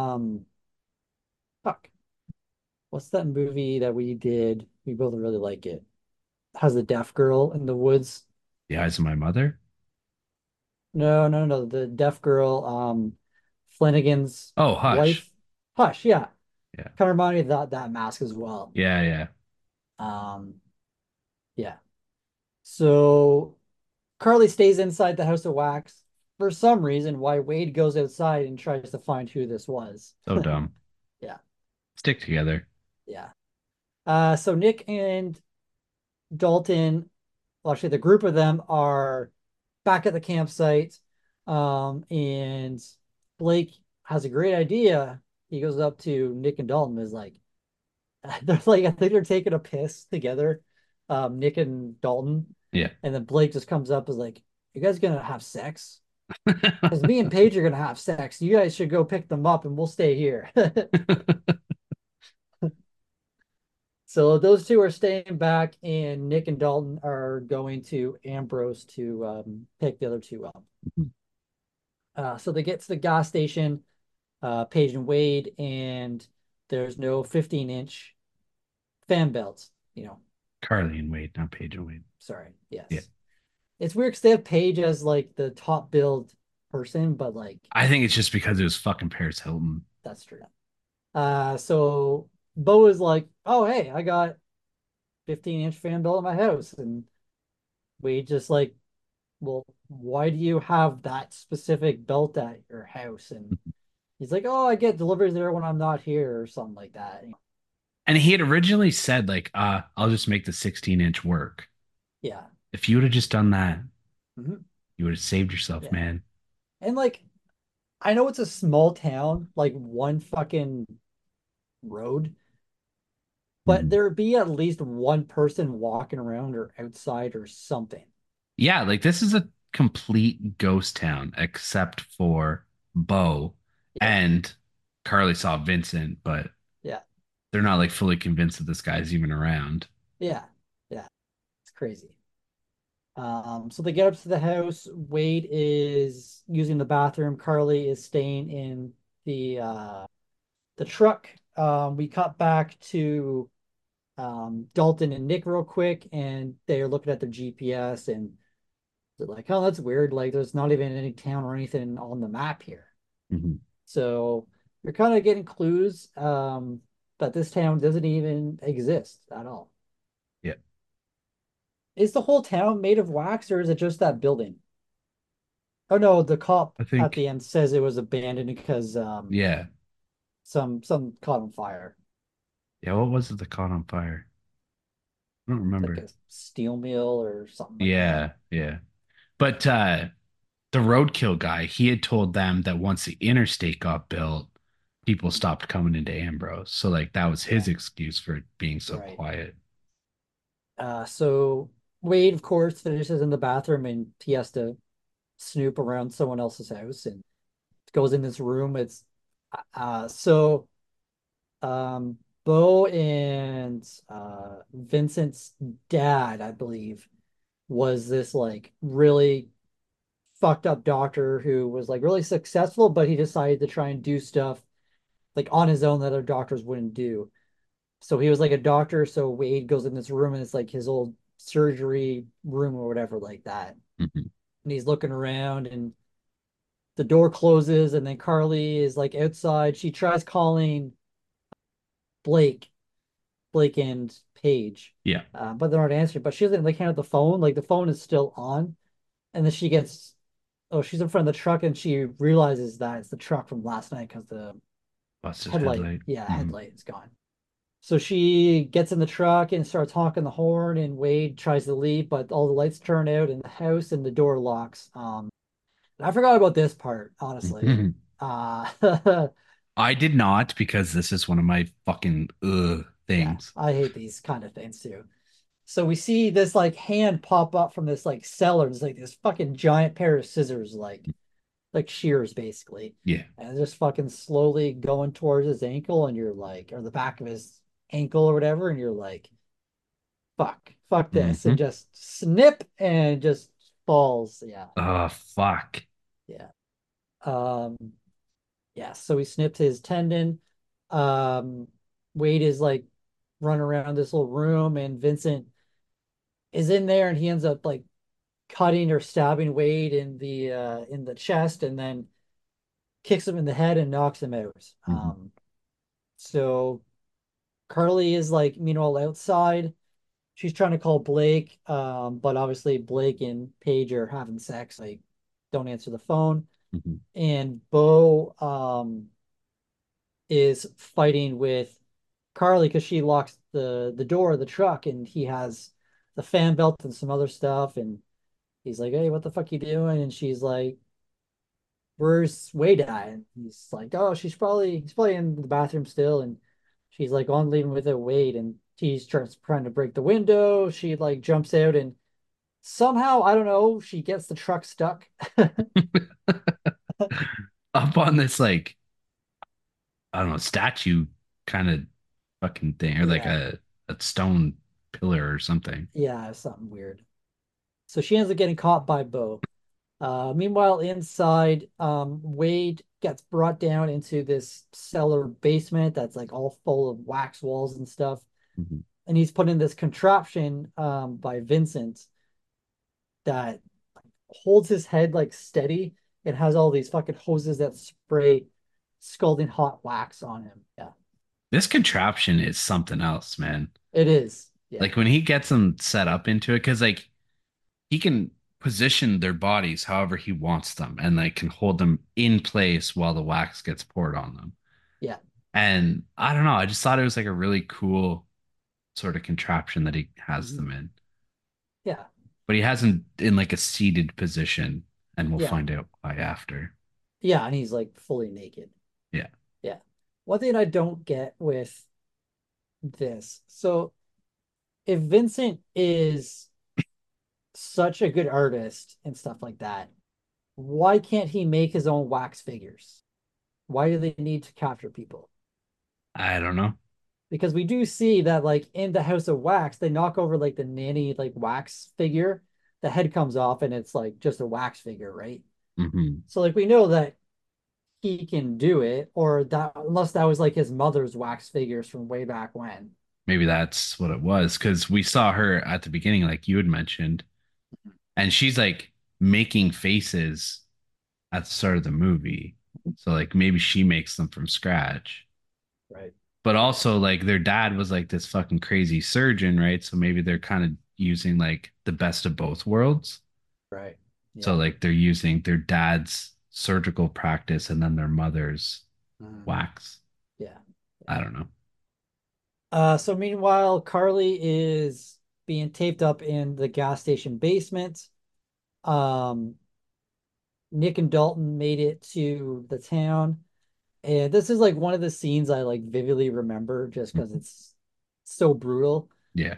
fuck, what's that movie that we did? We both really like it. Has the deaf girl in the woods? The Eyes of My Mother. No, no, no. The deaf girl, Flanagan's Oh, Hush. wife. Hush, yeah. Yeah. Kind of reminded me of that mask as well. Yeah, yeah. Um, yeah. So Carly stays inside the House of Wax. For some reason, why Wade goes outside and tries to find who this was. So dumb. Yeah, Stick together. yeah. So Nick and Dalton, well, actually, the group of them are back at the campsite. And Blake has a great idea. He goes up to Nick and Dalton, is like, they're like, I think they're taking a piss together, Nick and Dalton. Yeah. And then Blake just comes up, is like, you guys gonna have sex? Because me and Paige are gonna have sex. You guys should go pick them up and we'll stay here. So those two are staying back, and Nick and Dalton are going to Ambrose to pick the other two up. So they get to the gas station, Paige and Wade, and there's no 15-inch fan belts. Carly and Wade, not Paige and Wade. Sorry. Yeah. Yes. It's weird because they have Paige as like the top billed person, but like I think it's just because it was fucking Paris Hilton. that's true. So Bo is like, oh hey, I got 15-inch fan belt in my house. And Wade just like, well, why do you have that specific belt at your house? And he's like, oh, I get deliveries there when I'm not here or something like that. And he had originally said, like, I'll just make the 16-inch work. Yeah. If you would have just done that, Mhm. you would have saved yourself, Yeah. man. And like, I know it's a small town, like one fucking road, but Mhm. there would be at least one person walking around or outside or something. Yeah, like this is a complete ghost town except for Bo Yeah. and Carly saw Vincent, but Yeah. they're not like fully convinced that this guy's even around. Yeah. Yeah. It's crazy. So they get up to the house. Wade is using the bathroom. Carly is staying in the truck. We cut back to Dalton and Nick real quick, and they're looking at their GPS, and they're like, "Oh, that's weird. Like, there's not even any town or anything on the map here." Mhm. So you're kind of getting clues that this town doesn't even exist at all. Yeah, Is the whole town made of wax, or is it just that building? Oh no, the cop I at think. the end says it was abandoned because Yeah, some caught on fire, yeah. What was it that caught on fire? I don't like remember. a steel mill or something like that. Yeah, yeah. But the roadkill guy, he had told them that once the interstate got built, people stopped coming into Ambrose. So like that was Yeah, his excuse for it being so right. quiet. So Wade, of course, finishes in the bathroom and he has to snoop around someone else's house and goes in this room. It's so um Bo and Vincent's dad, I believe, was this like really fucked up doctor who was like really successful, but he decided to try and do stuff like on his own that other doctors wouldn't do. So he was like a doctor. So Wade goes in this room and it's like his old surgery room or whatever like that. Mhm. And he's looking around and the door closes and then Carly is like outside. She tries calling Blake, Blake and Paige, Yeah. but they're not answering. But she doesn't like handle the phone. Like the phone is still on. And then she gets, oh, she's in front of the truck and she realizes that it's the truck from last night because the Busted headlight, headlight. yeah, Mhm. headlight is gone. So she gets in the truck and starts honking the horn, and Wade tries to leave, but all the lights turn out in the house and the door locks. I forgot about this part, honestly. Mhm. Uh, I did not because this is one of my fucking yeah, things. I hate these kind of things too. So we see this like hand pop up from this like cellar. It's like this fucking giant pair of scissors, like shears basically, Yeah. and just fucking slowly going towards his ankle, and you're like, or the back of his ankle or whatever, and you're like, fuck this, and Hmm. just snip and just falls. Yeah, Oh fuck. yeah. Um, yeah, so he snipped his tendon. Um, Wade is like running around this little room, and Vincent is in there, and he ends up like cutting or stabbing Wade in the chest, and then kicks him in the head and knocks him out. Mhm. So Carly is like meanwhile outside. She's trying to call Blake, but obviously Blake and Paige are having sex. Like, don't answer the phone. Mhm. And Bo is fighting with Carly because she locks the door of the truck, and he has the fan belt and some other stuff. And he's like, "Hey, what the fuck you doing?" And she's like, "Where's Wade at?" And he's like, "Oh, he's probably in the bathroom still." And she's like, "Oh, I'm leaving with a Wade." And he's trying to break the window. She like jumps out, and somehow, I don't know, she gets the truck stuck. Up on this like I don't know statue kind of fucking thing or like Yeah, a stone pillar or something. yeah, something weird. So she ends up getting caught by Bo. Meanwhile, inside, Wade gets brought down into this cellar basement that's like all full of wax walls and stuff. Mhm. And he's put in this contraption by Vincent that holds his head like steady. It has all these fucking hoses that spray scalding hot wax on him. Yeah, This contraption is something else, man. it is. Yeah, Like when he gets them set up into it, because like he can position their bodies however he wants them and like can hold them in place while the wax gets poured on them. yeah, And I don't know, I just thought it was like a really cool sort of contraption that he has mhm, them in. yeah, But he has them in like a seated position, and we'll yeah, find out why after. yeah. And he's like fully naked. Yeah. Yeah. One thing I don't get with this. So if Vincent is such a good artist and stuff like that, why can't he make his own wax figures? Why do they need to capture people? I don't know. Because we do see that like in the House of Wax, they knock over like the nanny like wax figure. The head comes off and it's like just a wax figure, right? Hmm. So like we know that he can do it, or that unless that was like his mother's wax figures from way back when. Maybe that's what it was because we saw her at the beginning, like you had mentioned, and she's like making faces at the start of the movie. So like maybe she makes them from scratch. Right. But also like their dad was like this fucking crazy surgeon, right? So maybe they're kind of using like the best of both worlds. Right. So Yeah. like they're using their dad's surgical practice and then their mother's Mhm. wax. Yeah. I don't know. So meanwhile, Carly is being taped up in the gas station basement. Um, Nick and Dalton made it to the town. And this is like one of the scenes I like vividly remember just because it's so brutal. Yeah.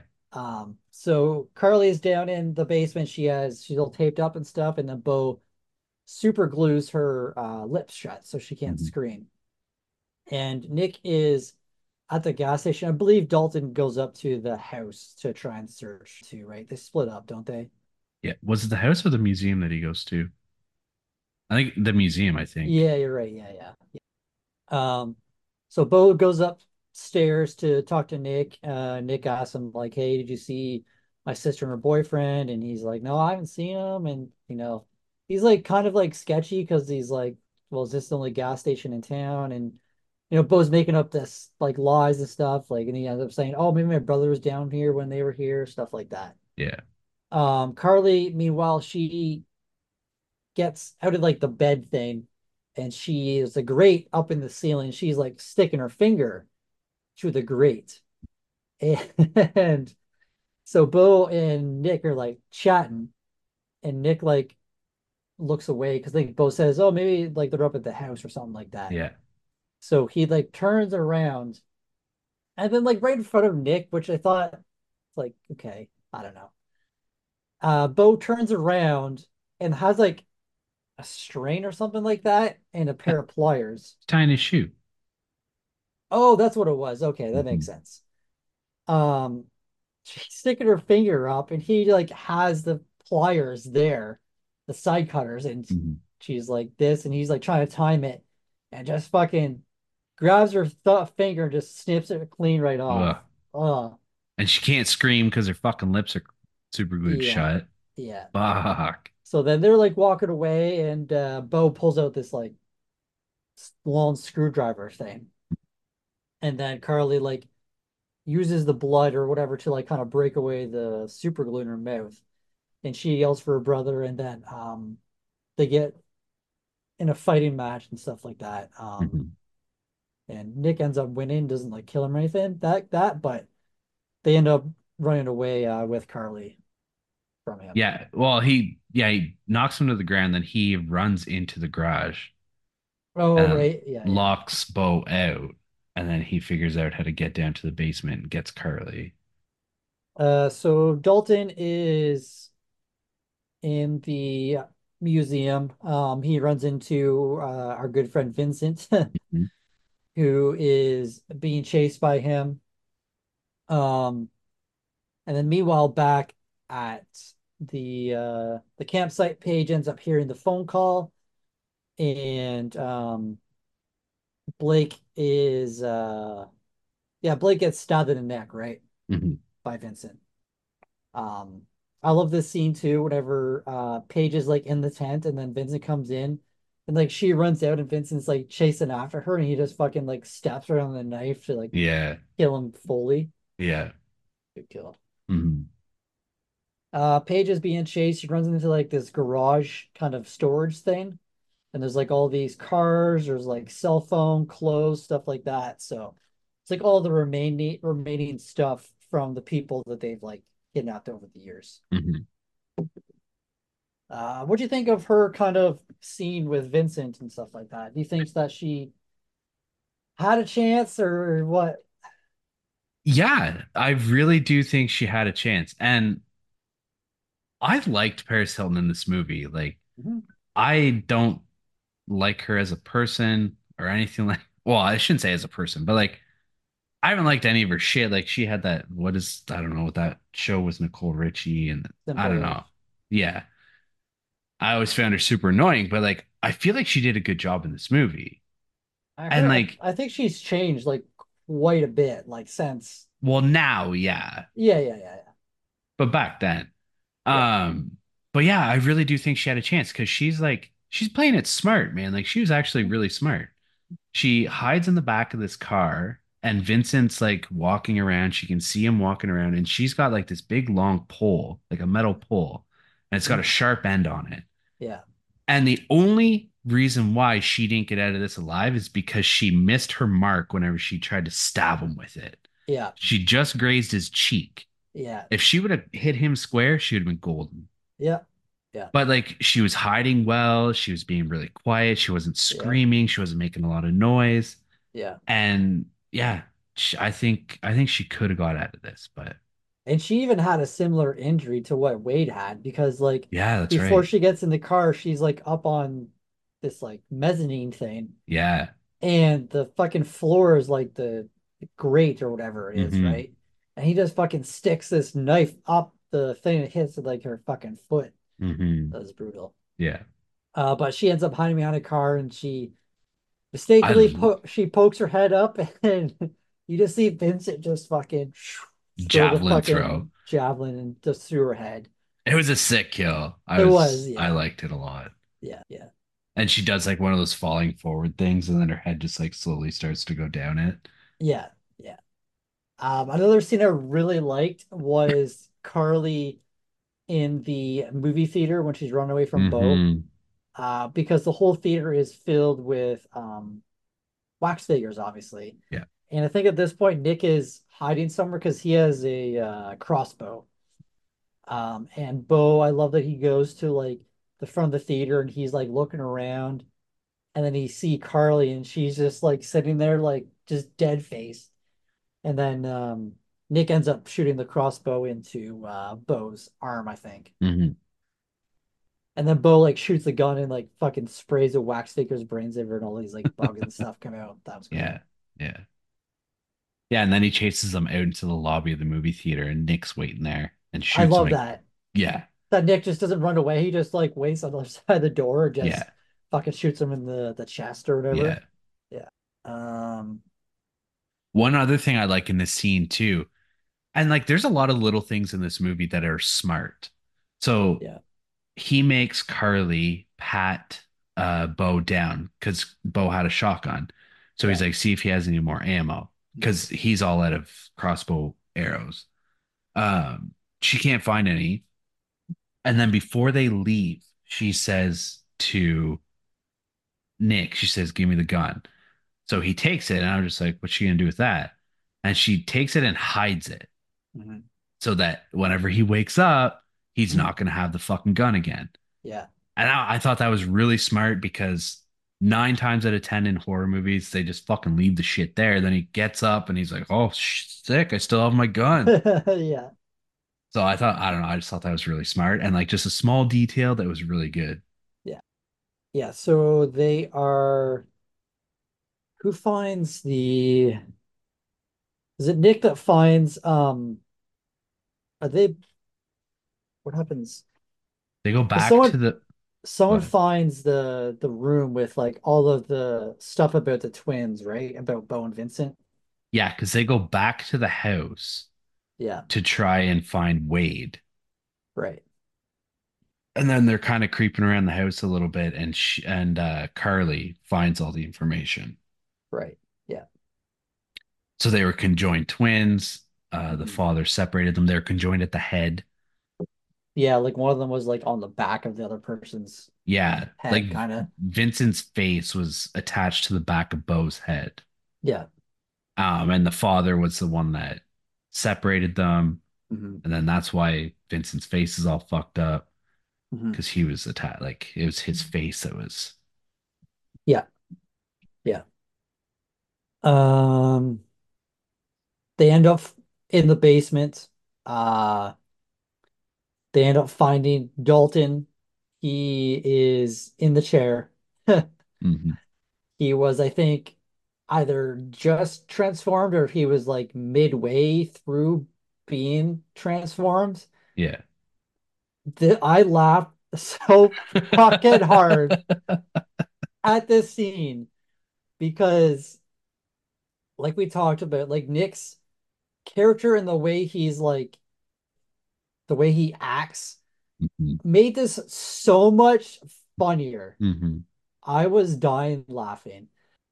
So Carly is down in the basement. She's all taped up and stuff, and then Bo super glues her lips shut so she can't Mhm. scream. And Nick is at the gas station. I believe Dalton goes up to the house to try and search too, right? They split up, don't they? Yeah. Was it the house or the museum that he goes to? I think the museum, I think. Yeah, you're right. Yeah, yeah. Um, so Bo goes upstairs to talk to Nick. Nick asks him like, "Hey, did you see my sister and her boyfriend?" And he's like, "No, I haven't seen him." And he's like kind of like sketchy because he's like, "Well, is this the only gas station in town?" And Bo's making up this like lies and stuff. Like, and he ends up saying, "Oh, maybe my brother was down here when they were here," stuff like that. Yeah. Carly, meanwhile, she gets out of like the bed thing, and she is a grate up in the ceiling. She's like sticking her finger through the grate. And so Bo and Nick are like chatting, and Nick like looks away because like Bo says, "Oh, maybe like they're up at the house or something like that." Yeah. So he like turns around, and then like right in front of Nick, which I thought like, okay, I don't know. Bo turns around and has like a strain or something like that and a pair of pliers. Tying his shoe. Oh, that's what it was. Okay, that makes Mhm. sense. Um, she's sticking her finger up, and he like has the pliers there, the side cutters, and Mhm. she's like this, and he's like trying to time it, and just fucking grabs her th finger and just snips it clean right off. Ugh. Oh, And she can't scream because her fucking lips are super glued yeah, shut. yeah. Fuck. So then they're like walking away, and Bo pulls out this like long screwdriver thing, and then Carly like uses the blood or whatever to like kind of break away the super glue in her mouth, and she yells for her brother, and then they get in a fighting match and stuff like that. Mhm. And Nick ends up winning, doesn't like kill him or anything but they end up running away with Carly from him. He knocks him to the ground, then he runs into the garage Oh, and right. Yeah, yeah. locks Bo out. And then he figures out how to get down to the basement and gets Carly. So Dalton is in the museum. He runs into our good friend Vincent, Mhm. who is being chased by him. Um, and then meanwhile, back at the campsite, Paige ends up hearing the phone call, and Blake is yeah, Blake gets stabbed in the neck, right? Mhm. By Vincent. Um, I love this scene too, whenever Paige is like in the tent and then Vincent comes in and like she runs out and Vincent's like chasing after her and he just fucking like stabs her on the knife to like Yeah. kill him fully. Yeah. Good kill. Mhm. Paige is being chased. She runs into like this garage kind of storage thing. And there's like all these cars, there's like cell phone, clothes, stuff like that. So it's like all the remaining stuff from the people that they've like kidnapped over the years. Mhm. What do you think of her kind of scene with Vincent and stuff like that? Do you think that she had a chance or what? Yeah, I really do think she had a chance. And I liked Paris Hilton in this movie. Like, Mhm. I don't like her as a person or anything like, well, I shouldn't say as a person, but like, I haven't liked any of her shit. Like, she had that, I don't know what that show was, Nicole Richie, and I Simple don't Life. know. Yeah. I always found her super annoying, but like, I feel like she did a good job in this movie. And like, I think she's changed like quite a bit, like since. well, now, yeah, Yeah, yeah, yeah, yeah. but back then. Yeah. Um, but yeah, I really do think she had a chance because she's playing it smart, man. Like she was actually really smart. She hides in the back of this car, and Vincent's like walking around. She can see him walking around, and she's got like this big long pole, like a metal pole, and it's got a Mhm. sharp end on it. Yeah. And the only reason why she didn't get out of this alive is because she missed her mark whenever she tried to stab him with it. Yeah. She just grazed his cheek. Yeah. If she would have hit him square, she would have been golden. Yeah. Yeah. But like she was hiding well, she was being really quiet, she wasn't Yeah. screaming, she wasn't making a lot of noise. Yeah. And yeah, I think she could have got out of this, but And she even had a similar injury to what Wade had because like yeah, that's before right. she gets in the car, she's like up on this like mezzanine thing Yeah. and the fucking floor is like the grate or whatever it is, Hmm. right? And he just fucking sticks this knife up the thing and hits like her fucking foot. Hmm. That was brutal. Yeah. But she ends up hiding behind a car and she I mistakenly she pokes her head up and you just see Vincent just fucking throw the javelin throw. fucking javelin and just through her head. It was a sick kill. It was, I yeah, liked it a lot. yeah, yeah, And she does like one of those falling forward things, and then her head just like slowly starts to go down it. yeah, yeah. Another scene I really liked was Carly in the movie theater when she's running away from Bo, Hmm. because the whole theater is filled with wax figures, obviously. Yeah. And I think at this point Nick is hiding somewhere because he has a crossbow. And Bo, I love that he goes to like the front of the theater and he's like looking around, and then he see Carly and she's just like sitting there like just dead faced. And then Nick ends up shooting the crossbow into Bo's arm, I think. Hmm. And then Bo like shoots the gun and like fucking sprays a wax figure's brains over and all these like bugs and stuff come out. That was Yeah. cool. Yeah. Yeah. And then he chases them out into the lobby of the movie theater, and Nick's waiting there and I shoots him. love Like, that. yeah. That Nick just doesn't run away. He just like waits on the other side of the door, Yeah. just fucking shoots him in the chest or Yeah. whatever. Yeah. Um, One other thing I like in this scene too, and like there's a lot of little things in this movie that are smart. So yeah, he makes Carly pat Bo down because Bo had a shotgun. So he's yeah. like, see if he has any more ammo Mhm. because he's all out of crossbow arrows. She can't find any. And then before they leave, she says to Nick, she says, give me the gun. So he takes it, and I'm just like, what's she gonna do with that? And she takes it and hides it Mhm. so that whenever he wakes up, he's not gonna have the fucking gun again. Yeah. And I thought that was really smart because 9 times out of 10 in horror movies, they just fucking leave the shit there. Then he gets up and he's like, oh, sick. I still have my gun. Yeah. So I thought, I don't know. I just thought that was really smart and like just a small detail that was really good. Yeah. Yeah. So they are who finds the is it Nick that finds are they what happens? They go Because back to the, someone what? finds the room with like all of the stuff about the twins, right? About Bo and Vincent. Yeah, because they go back to the house Yeah, to try and find Wade. right, And then they're kind of creeping around the house a little bit, and Carly finds all the information. right. Yeah. So they were conjoined twins. The Mhm. father separated them. They're conjoined at the head. Yeah, like one of them was like on the back of the other person's Yeah, like head, kind of. Vincent's face was attached to the back of Bo's head. Yeah. And the father was the one that separated them. Hmm. And then that's why Vincent's face is all fucked up Hmm. because he was attacked. Like it was his face that was. Yeah, yeah. Um, they end up in the basement. Uh, they end up finding Dalton. He is in the chair. Mhm. He was, I think, either just transformed or he was like midway through being transformed. Yeah. I laughed so fucking hard at this scene because, like we talked about, like Nick's character and the way he's like, the way he acts Mhm. made this so much funnier. Mhm. I was dying laughing.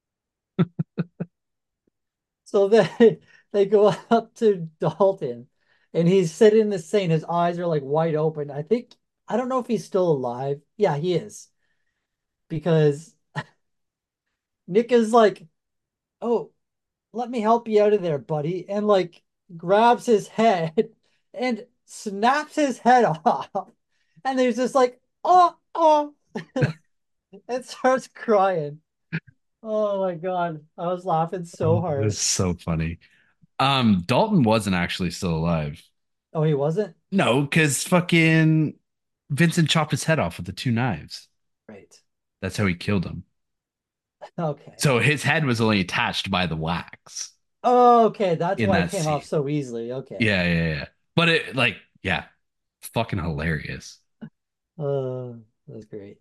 So they go up to Dalton and he's sitting in the same, his eyes are like wide open. I don't know if he's still alive. Yeah, he is. Because Nick is like, oh, let me help you out of there, buddy. And like grabs his head and snaps his head off. And there's just like, oh, and starts crying. Oh my God. I was laughing so Oh, that's hard. so funny. Dalton wasn't actually still alive. Oh, he wasn't? No, because fucking Vincent chopped his head off with the two knives. Right. That's how he killed him. Okay. So his head was only attached by the wax Oh, okay. That's in why it that came off scene. so easily. Okay. Yeah, yeah, yeah. But it like, yeah, fucking hilarious. That's great.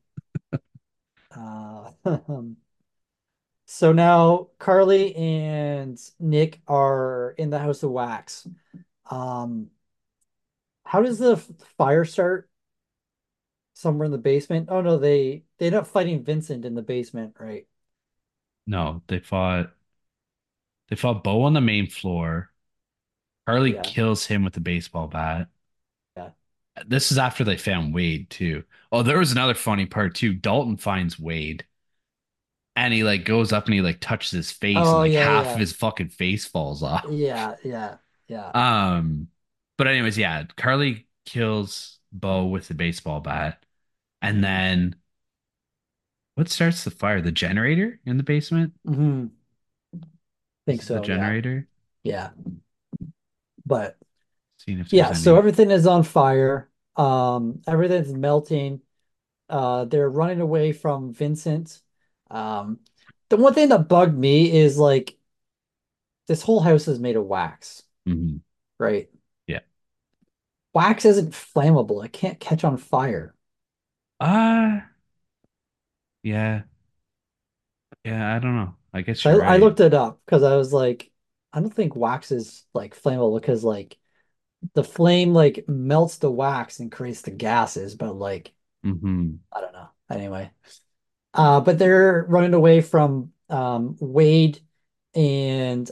So now Carly and Nick are in the House of Wax. Um, how does the fire start? Somewhere in the basement? Oh no, they end up fighting Vincent in the basement, right? No, they fought Bo on the main floor. Harley Yeah, kills him with a baseball bat. yeah. This is after they found Wade too. Oh, there was another funny part too. Dalton finds Wade and he like goes up and he like touches his face and Oh like yeah, half of yeah. his fucking face falls off. Yeah, yeah, yeah. Um, but anyways, yeah, Carly kills Bo with the baseball bat, and Hmm. then what starts the fire? The generator in the basement? Hmm. Think This is the so, yeah. generator. Yeah. But Seeing if there's yeah, so any. everything is on fire. Everything's melting. They're running away from Vincent. Um, the one thing that bugged me is like this whole house is made of wax, Mhm. right? Yeah. Wax isn't flammable. It can't catch on fire. Uh, Yeah. Yeah, I don't know. I guess you're So I right. looked it up because I was like, I don't think wax is like flammable because like the flame like melts the wax and creates the gases, but like Hmm. I don't know. Anyway, but they're running away from Wade and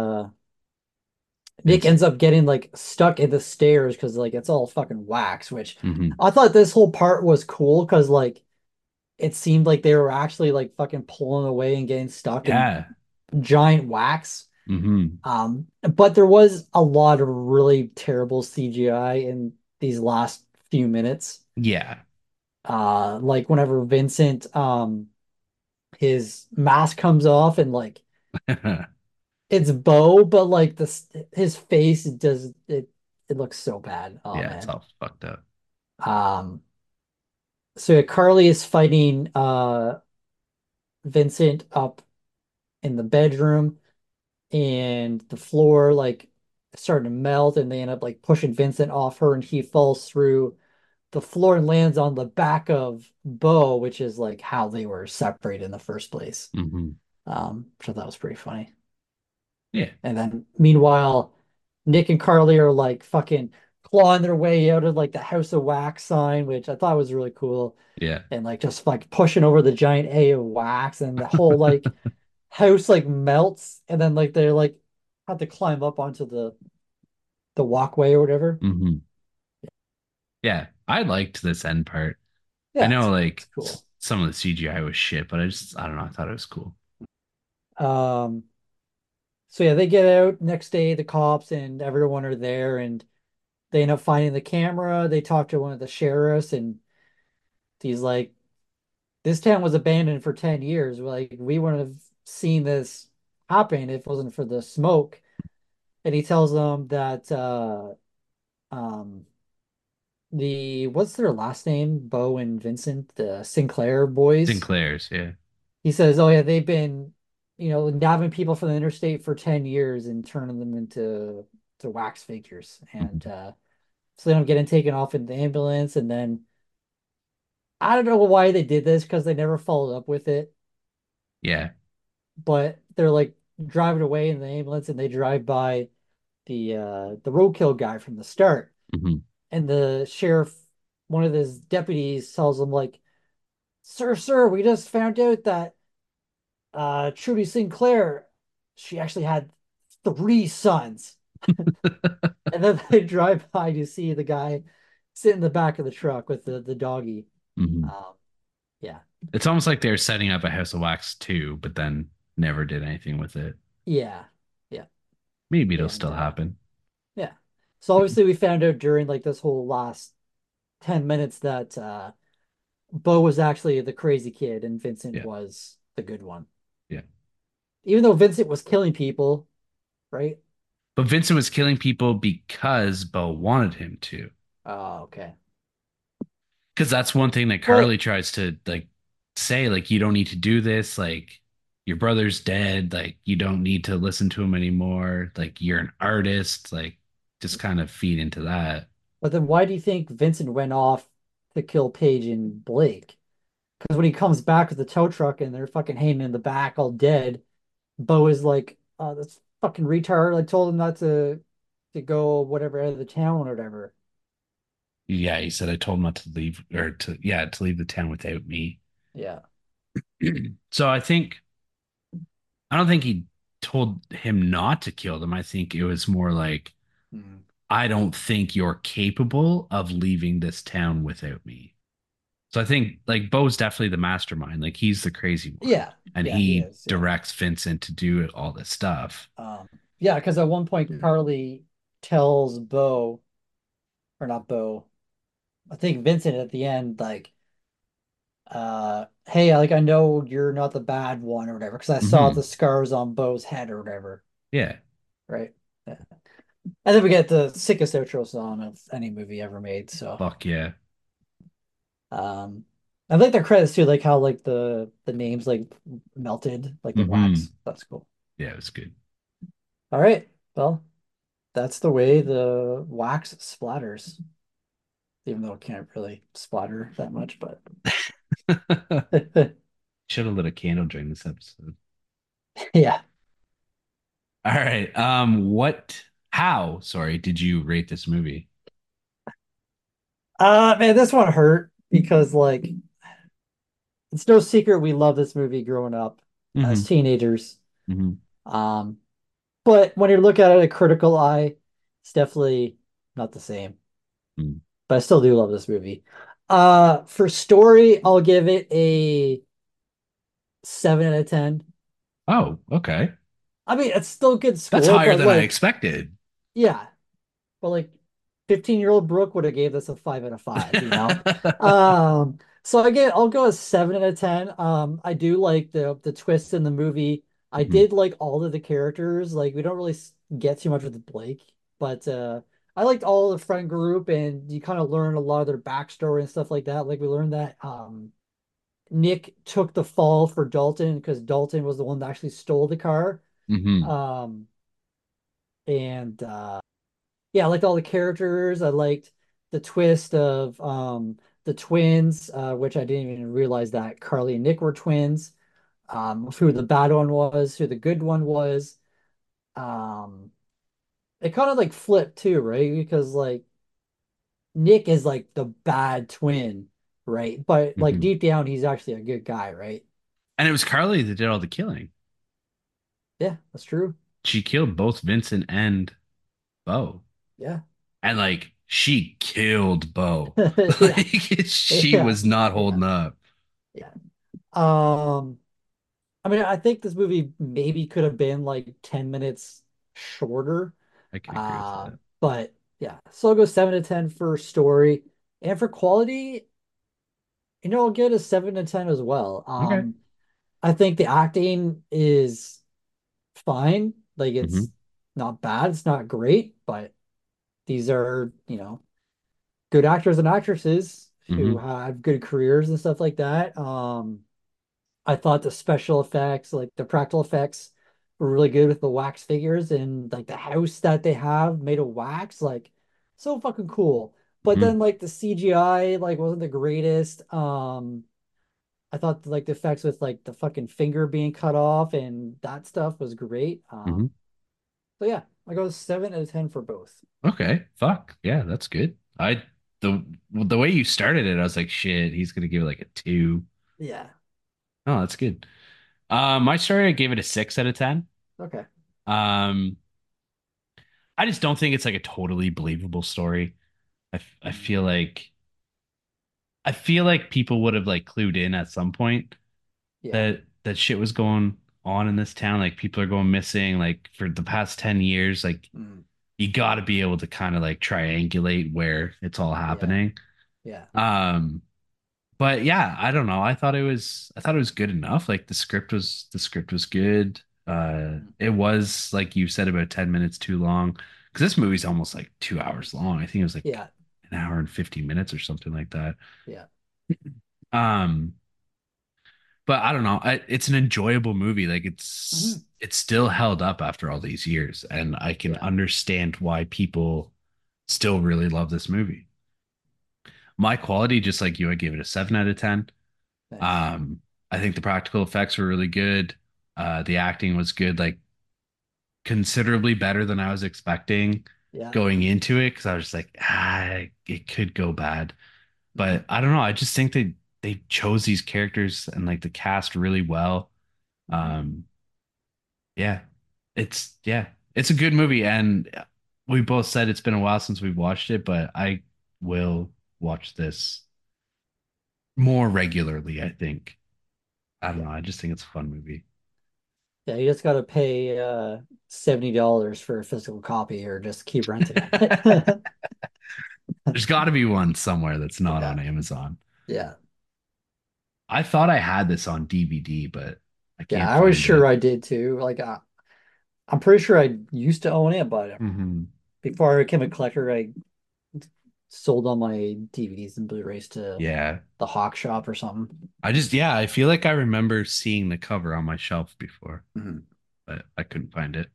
Nick Vincent. ends up getting like stuck in the stairs because like it's all fucking wax, which Hmm. I thought this whole part was cool because like it seemed like they were actually like fucking pulling away and getting stuck in Yeah. giant wax. Hmm. But there was a lot of really terrible CGI in these last few minutes. Yeah. Like whenever Vincent his mask comes off and like it's Bo, but like this his face does it looks so bad. Oh Yeah, it's man. all fucked up. Um so yeah, Carly is fighting Vincent up in the bedroom and the floor like starting to melt and they end up like pushing Vincent off her and he falls through the floor and lands on the back of Bo, which is like how they were separated in the first place. Hmm. So that was pretty funny. Yeah. And then meanwhile, Nick and Carly are like fucking clawing their way out of like the House of Wax sign, which I thought was really cool. Yeah. And like just like pushing over the giant A of wax and the whole like house like melts and then like they're like have to climb up onto the walkway or whatever. Hmm. Yeah. I liked this end part. I Yeah, know it's like cool. some of the CGI was shit, but I don't know, I thought it was cool. Um so yeah, they get out next day, the cops and everyone are there and they end up finding the camera. They talk to one of the sheriffs and he's like, this town was abandoned for 10 years. Like we wouldn't have seen this happen if it wasn't for the smoke. And he tells them that um the what's their last name? Bo and Vincent, the Sinclair boys. Sinclair's, yeah. He says, "Oh yeah, they've been, nabbing people from the interstate for 10 years and turning them into to wax figures." And Mhm. so they don't get taken off in the ambulance. And then I don't know why they did this because they never followed up with it. Yeah. But they're like driving away in the ambulance and they drive by the roadkill guy from the start. Hmm. And the sheriff, one of his deputies tells him like, sir, we just found out that Trudy Sinclair, she actually had three sons. And then they drive by to see the guy sit in the back of the truck with the doggy. Hmm. Um, yeah. It's almost like they're setting up a House of Wax too, but then never did anything with it. Yeah. Yeah. Maybe it'll And still happen. yeah. So obviously we found out during like this whole last 10 minutes that Bo was actually the crazy kid and Vincent Yeah. was the good one. Yeah. Even though Vincent was killing people, right? But Vincent was killing people because Bo wanted him to. Oh, okay. Because that's one thing that But Carly tries to like say, like, you don't need to do this. Like, your brother's dead. Like, you don't need to listen to him anymore. Like, you're an artist. Like, just kind of feed into that. but then why do you think Vincent went off to kill Paige and Blake? Because when he comes back with the tow truck and they're fucking hanging in the back all dead, Bo is like, "Oh, that's fucking retard. I told him not to go whatever out of the town or whatever." Yeah, he said I told him not to leave or to yeah, to leave the town without me. Yeah. So I don't think he told him not to kill them. I think it was more like Mhm. I don't think you're capable of leaving this town without me. So I think like Bo's definitely the mastermind. Like he's the crazy one. Yeah. And Yeah, he he is. Yeah. directs Vincent to do all this stuff. Yeah, because at one point Carly tells Bo, or not Bo, I think Vincent at the end, like, hey, like I know you're not the bad one or whatever, because I saw Hmm. the scars on Bo's head or whatever, Yeah. right? Yeah. And then we get the sickest outro song of any movie ever made. So, Fuck yeah. um, I like their credits too, like how like the names like melted, like the Hmm. wax. That's cool. Yeah, it was good. All right, well, that's the way the wax splatters, even though it can't really splatter that much, but Should have lit a candle during this episode. Yeah. All right. How, did you rate this movie? Man, this one hurt because like it's no secret we love this movie growing up as Mm-hmm. teenagers. Mm-hmm. Um, but when you look at it a critical eye, it's definitely not the same. Mm. But I still do love this movie. For story, I'll give it a 7 out of 10. Oh, okay. I mean, it's still a good That's score, higher but than I like, expected. yeah, but like 15-year-old Brooke would have gave this a 5 out of 5. So I'll go a 7 out of 10. I do like the twist in the movie. I Mhm. did like all of the characters. Like we don't really get too much with Blake, but I liked all the friend group, and you kind of learn a lot of their backstory and stuff like that. Like we learned that Nick took the fall for Dalton because Dalton was the one that actually stole the car. Mhm. Um, and yeah, I liked all the characters. I liked the twist of the twins, which I didn't even realize that Carly and Nick were twins. Who the bad one was, who the good one was. Um, it kind of like flipped too, right? Because like Nick is like the bad twin, right? But like Mhm. deep down, he's actually a good guy, right? And it was Carly that did all the killing. Yeah, that's true. She killed both Vincent and Bo. Yeah. And like she killed Bo. Yeah. Like she Yeah. was not Yeah. holding up. Yeah. Um, I mean, I think this movie maybe could have been like 10 minutes shorter. I can agree with that. But yeah, so I'll go 7 to 10 for story. And for quality, I'll get a 7 to 10 as well. Okay. I think the acting is fine. Like Hmm. it's not bad, it's not great, but these are, good actors and actresses who Hmm. have good careers and stuff like that. I thought the special effects, like the practical effects, were really good with the wax figures and like the house that they have made of wax, like so fucking cool. But Hmm. then like the CGI like wasn't the greatest. I thought like the effects with like the fucking finger being cut off and that stuff was great. Hmm. So yeah, I go 7 out of 10 for both. Okay. Fuck. Yeah, that's good. The way you started it, I was like, shit, he's gonna give it like a two. Yeah. Oh, that's good. My story, I gave it a 6 out of 10. Okay. Um, I just don't think it's like a totally believable story. I Mm. feel like people would have like clued in at some point Yeah. that shit was going on in this town. Like people are going missing. Like for the past 10 years, like Mm. you got to be able to kind of like triangulate where it's all Yeah. happening. Yeah. Um, but yeah, I don't know. I thought it was good enough. Like the script was good. Mm. It was like you said about 10 minutes too long because this movie's almost like 2 hours long. I think it was like Yeah. an hour and 50 minutes or something like that. Yeah. Um, but I don't know. It's an enjoyable movie. Like Mhm. it's still held up after all these years, and I can Yeah. understand why people still really love this movie. My quality, just like you, I gave it a 7 out of 10. Nice. Um, I think the practical effects were really good. The acting was good, like considerably better than I was expecting Yeah. going into it because I was just like, it could go bad. Mhm. But I don't know. I just think they chose these characters and like the cast really well. Mhm. Um, yeah, it's a good movie, and we both said it's been a while since we've watched it, but I will watch this more regularly, I think. I don't Yeah. know. I just think it's a fun movie. Yeah, you just gotta pay $70 for a physical copy or just keep renting it. There's got to be one somewhere that's not Yeah. on Amazon. Yeah. I thought I had this on DVD, but I Yeah, can't I was find sure it. I did too. Like I'm pretty sure I used to own it, but Hmm. before I became a collector, I sold all my DVDs and Blu-rays to Yeah. the Hawk Shop or something. Yeah, I feel like I remember seeing the cover on my shelf before, Mhm. but I couldn't find it.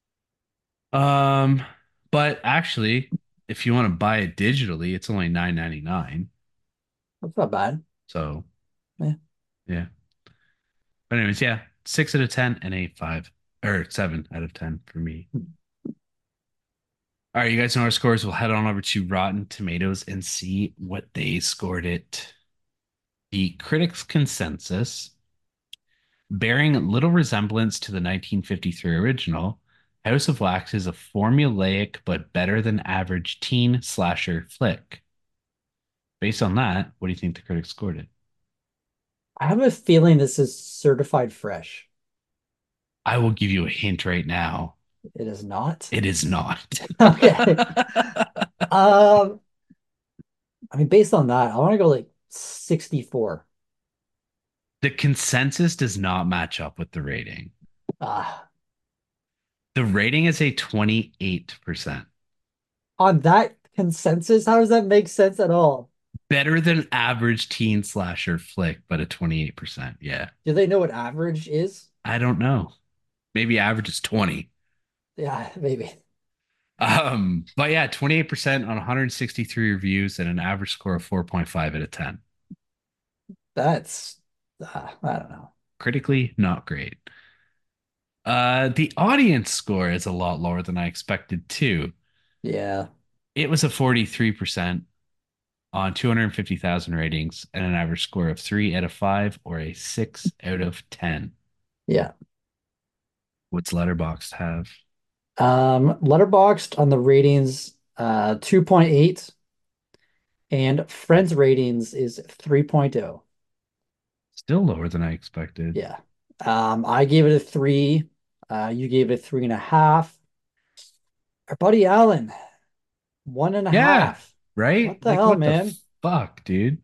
Um, but actually, if you want to buy it digitally, it's only 9.99. That's not bad. So, Yeah. yeah. But anyways, yeah, 6 out of 10 and a 7 out of 10 for me. All right, you guys know our scores. We'll head on over to Rotten Tomatoes and see what they scored it. The critics' consensus, bearing little resemblance to the 1953 original, House of Wax is a formulaic but better than average teen slasher flick. Based on that, what do you think the critics scored it? I have a feeling this is certified fresh. I will give you a hint right now. It is not. It is not. Okay. Um, I mean, based on that, I want to go like 64. The consensus does not match up with the rating. Ah, The rating is a 28%. on that consensus, how does that make sense at all? Better than average teen slasher flick, but a 28%. Yeah. Do they know what average is? I don't know. Maybe average is 20. Yeah, maybe. But yeah, 28% on 163 reviews and an average score of 4.5 out of 10. That's, I don't know. Critically, not great. The audience score is a lot lower than I expected too. Yeah, It was a 43% on 250,000 ratings and an average score of 3 out of 5 or a 6 out of 10. yeah. What's Letterboxd have? Letterboxd on the ratings, 2.8, and Friends ratings is 3.0. Still lower than I expected. Yeah. I gave it a three. You gave it a 3.5. Our buddy Alan, one and a Yeah, half. right? What the Like, hell, what the man? fuck, dude?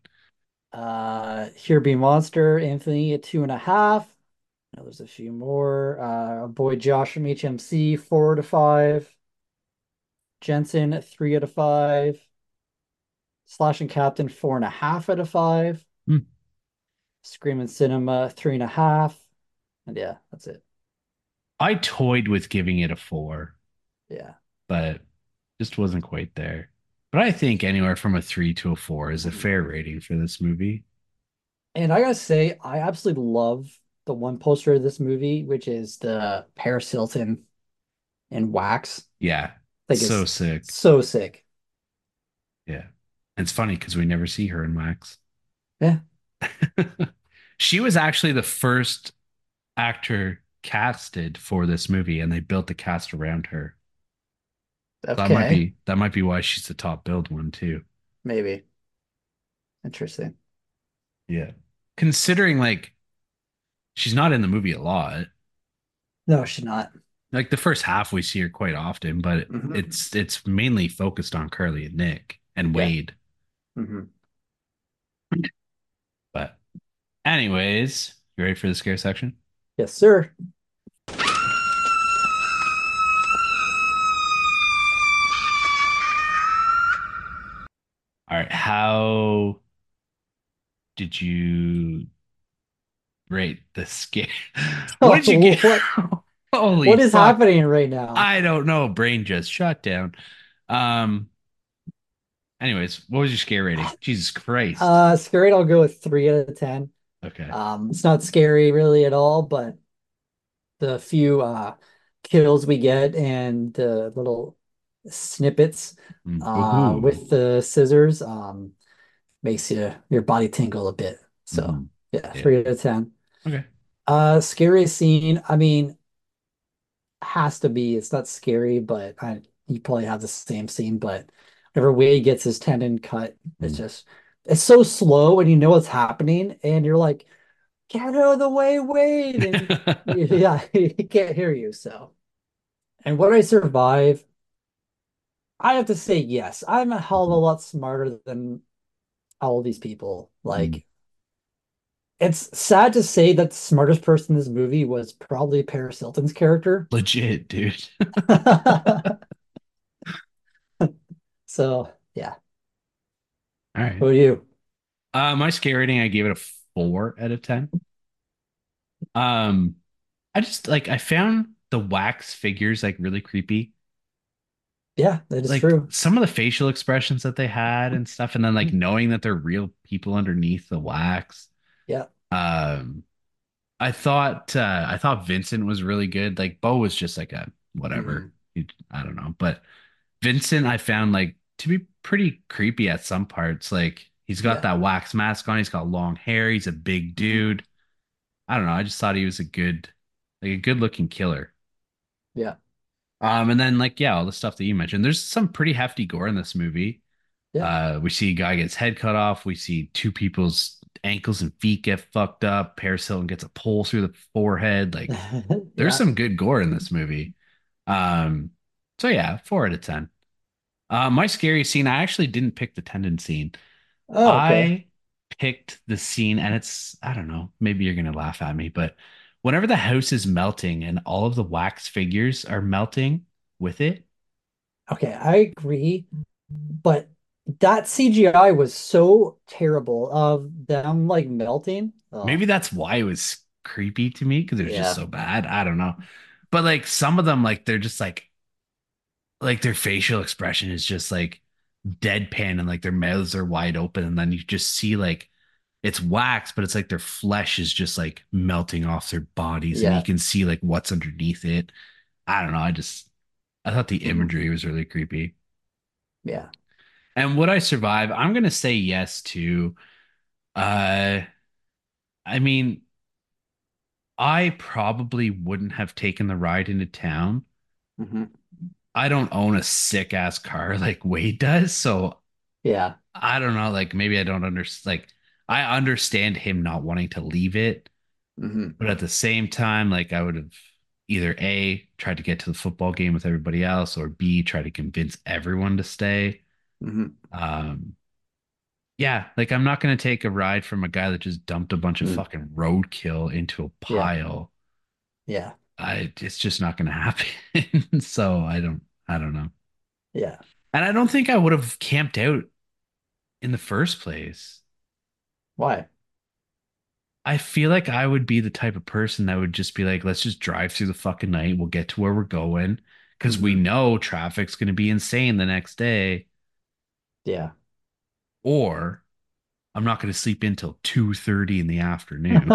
Here Be Monster, Anthony at 2.5. Now there's a few more. Our boy Josh from HMC, 4 out of 5. Jensen, 3 out of 5. Slash and Captain, 4.5 out of 5. Hmm. Screaming Cinema, 3.5. And yeah, that's it. I toyed with giving it a 4, Yeah. but just wasn't quite there. But I think anywhere from a 3 to a 4 is a fair rating for this movie. And I gotta say, I absolutely love the one poster of this movie, which is the Paris Hilton in wax. Yeah, I think so it's sick. so sick. Yeah. And it's funny because we never see her in wax. Yeah. She was actually the first actor casted for this movie, and they built the cast around her. Okay. That might be why she's the top billed one too. Maybe. Interesting. Yeah. Considering like she's not in the movie a lot. No, she's not. Like the first half we see her quite often, but Hmm. it's mainly focused on Carly and Nick and Yeah. Wade. Hmm. But anyways, you ready for the scare section? Yes, sir. All right. How did you rate the scare? What did you Oh, get? what Holy what is fuck. happening right now? I don't know. Brain just shut down. Um, anyways, what was your scare rating? Jesus Christ. Scary, I'll go with 3 out of 10. Okay. It's not scary really at all, but the few kills we get and the little snippets Ooh. with the scissors makes your body tingle a bit. So Hmm. yeah, Yeah. 3 out of 10. Okay. Scariest scene, I mean, has to be, it's not scary, but you probably have the same scene, but whenever Wade gets his tendon cut, it's Mm. just it's so slow and you know what's happening, and you're like, get out of the way, Wade. And yeah, he can't hear you. So, and would I survive? I have to say yes. I'm a hell of a Mhm. lot smarter than all these people. Mm. Like, it's sad to say that the smartest person in this movie was probably Paris Hilton's character. Legit, dude. So, yeah. All Who right. are you? My scare rating, I gave it a 4 out of 10. Um, I just like I found the wax figures like really creepy. Yeah, that is Like true. some of the facial expressions that they had and stuff, and then like Mhm. knowing that they're real people underneath the wax. Yeah. Um, I thought Vincent was really good. Like Bo was just like a whatever. Hmm. I don't know, but Vincent I found like to be pretty creepy at some parts. Like he's got Yeah. that wax mask on. He's got long hair. He's a big Hmm. dude. I don't know. I just thought he was a good looking killer. Yeah. And then like yeah, all the stuff that you mentioned. There's some pretty hefty gore in this movie. Yeah. We see a guy gets head cut off. We see two people's ankles and feet get fucked up. Paris Hilton gets a pole through the forehead. Like there's Yeah. some good gore in this movie. Um, so yeah, 4 out of 10. My scary scene, I actually didn't pick the tendon scene. Oh, okay. I picked the scene, and it's, I don't know, maybe you're gonna laugh at me, but whenever the house is melting and all of the wax figures are melting with it, Okay, I agree, but that CGI was so terrible of them like melting. Oh, maybe that's why it was creepy to me because it was just yeah. so bad. I don't know. But like some of them, like they're just like their facial expression is just like deadpan and like their mouths are wide open, and then you just see like it's wax, but it's like their flesh is just like melting off their bodies, and you Yeah. can see like what's underneath it. I don't know. I thought the Hmm. imagery was really creepy. Yeah. And would I survive? I'm gonna say yes to. Uh, I mean, I probably wouldn't have taken the ride into town. Hmm. I don't own a sick ass car like Wade does, so Yeah. I don't know. Like maybe I don't understand. Like I understand him not wanting to leave it, Hmm. but at the same time, like I would have either A, tried to get to the football game with everybody else, or B, try to convince everyone to stay. Hmm. Um, yeah, like I'm not gonna take a ride from a guy that just dumped a bunch of Mm. fucking roadkill into a Yeah. pile. Yeah. It's just not gonna happen. So I don't know. Yeah. And I don't think I would have camped out in the first place. Why? I feel like I would be the type of person that would just be like, let's just drive through the fucking night. We'll get to where we're going because we Hmm. know traffic's going to be insane the next day. Yeah. Or I'm not going to sleep until 2:30 in the afternoon.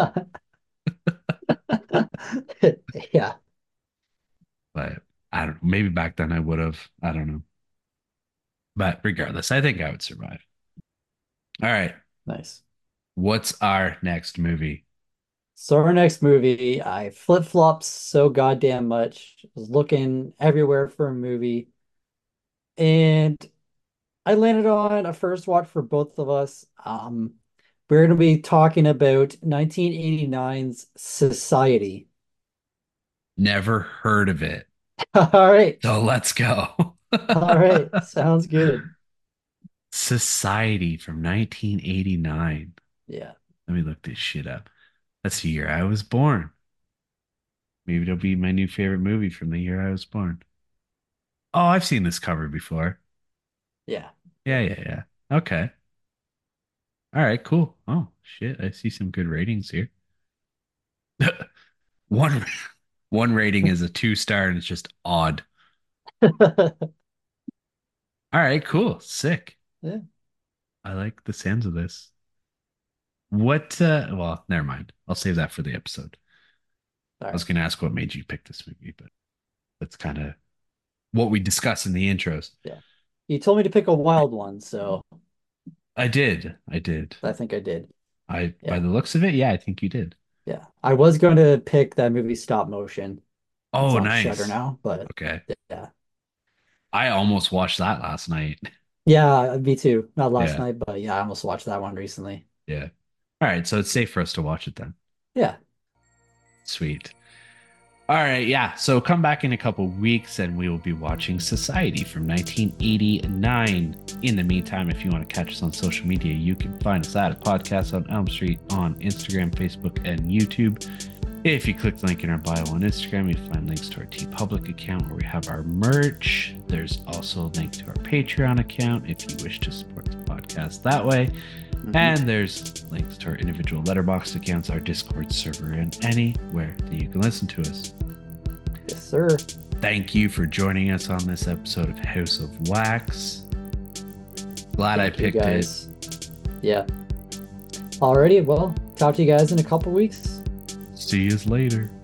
Yeah. But I don't know. Maybe back then I would have. I don't know. But regardless, I think I would survive. All right. Nice. What's our next movie? So our next movie, I flip-flopped so goddamn much. Was looking everywhere for a movie, and I landed on a first watch for both of us. We're going to be talking about 1989's Society. Never heard of it. All right. So let's go. All right. Sounds good. Society from 1989. Yeah. Let me look this shit up. That's the year I was born. Maybe it'll be my new favorite movie from the year I was born. Oh, I've seen this cover before. Yeah. Yeah, yeah, yeah. Okay. All right, cool. Oh, shit. I see some good ratings here. One one rating is a 2 star and it's just odd. All right, cool. Sick. Yeah. I like the sounds of this. Well, never mind. I'll save that for the episode. All I was right. gonna ask what made you pick this movie, but that's kind of what we discuss in the intros. Yeah. You told me to pick a wild one, so I did. I did. I think I did. By Yeah. the looks of it, yeah, I think you did. Yeah. I was going to pick that movie Stop Motion. It's Oh, on Shutter nice. now, but Okay. yeah. I almost watched that last night. Yeah, me too. Not last Yeah. night, but yeah, I almost watched that one recently. Yeah. All right. So it's safe for us to watch it then. Yeah. Sweet. All right. Yeah. So come back in a couple weeks and we will be watching Society from 1989. In the meantime, if you want to catch us on social media, you can find us at a podcast on Elm Street on Instagram, Facebook, and YouTube. If you click the link in our bio on Instagram, you find links to our TeePublic account where we have our merch. There's also a link to our Patreon account if you wish to support the podcast that way. Hmm. And there's links to our individual Letterboxd accounts, our Discord server, and anywhere that you can listen to us. Yes, sir. Thank you for joining us on this episode of House of Wax. Glad I Thank you picked it. guys. Yeah. Alrighty, well, talk to you guys in a couple weeks. See you later.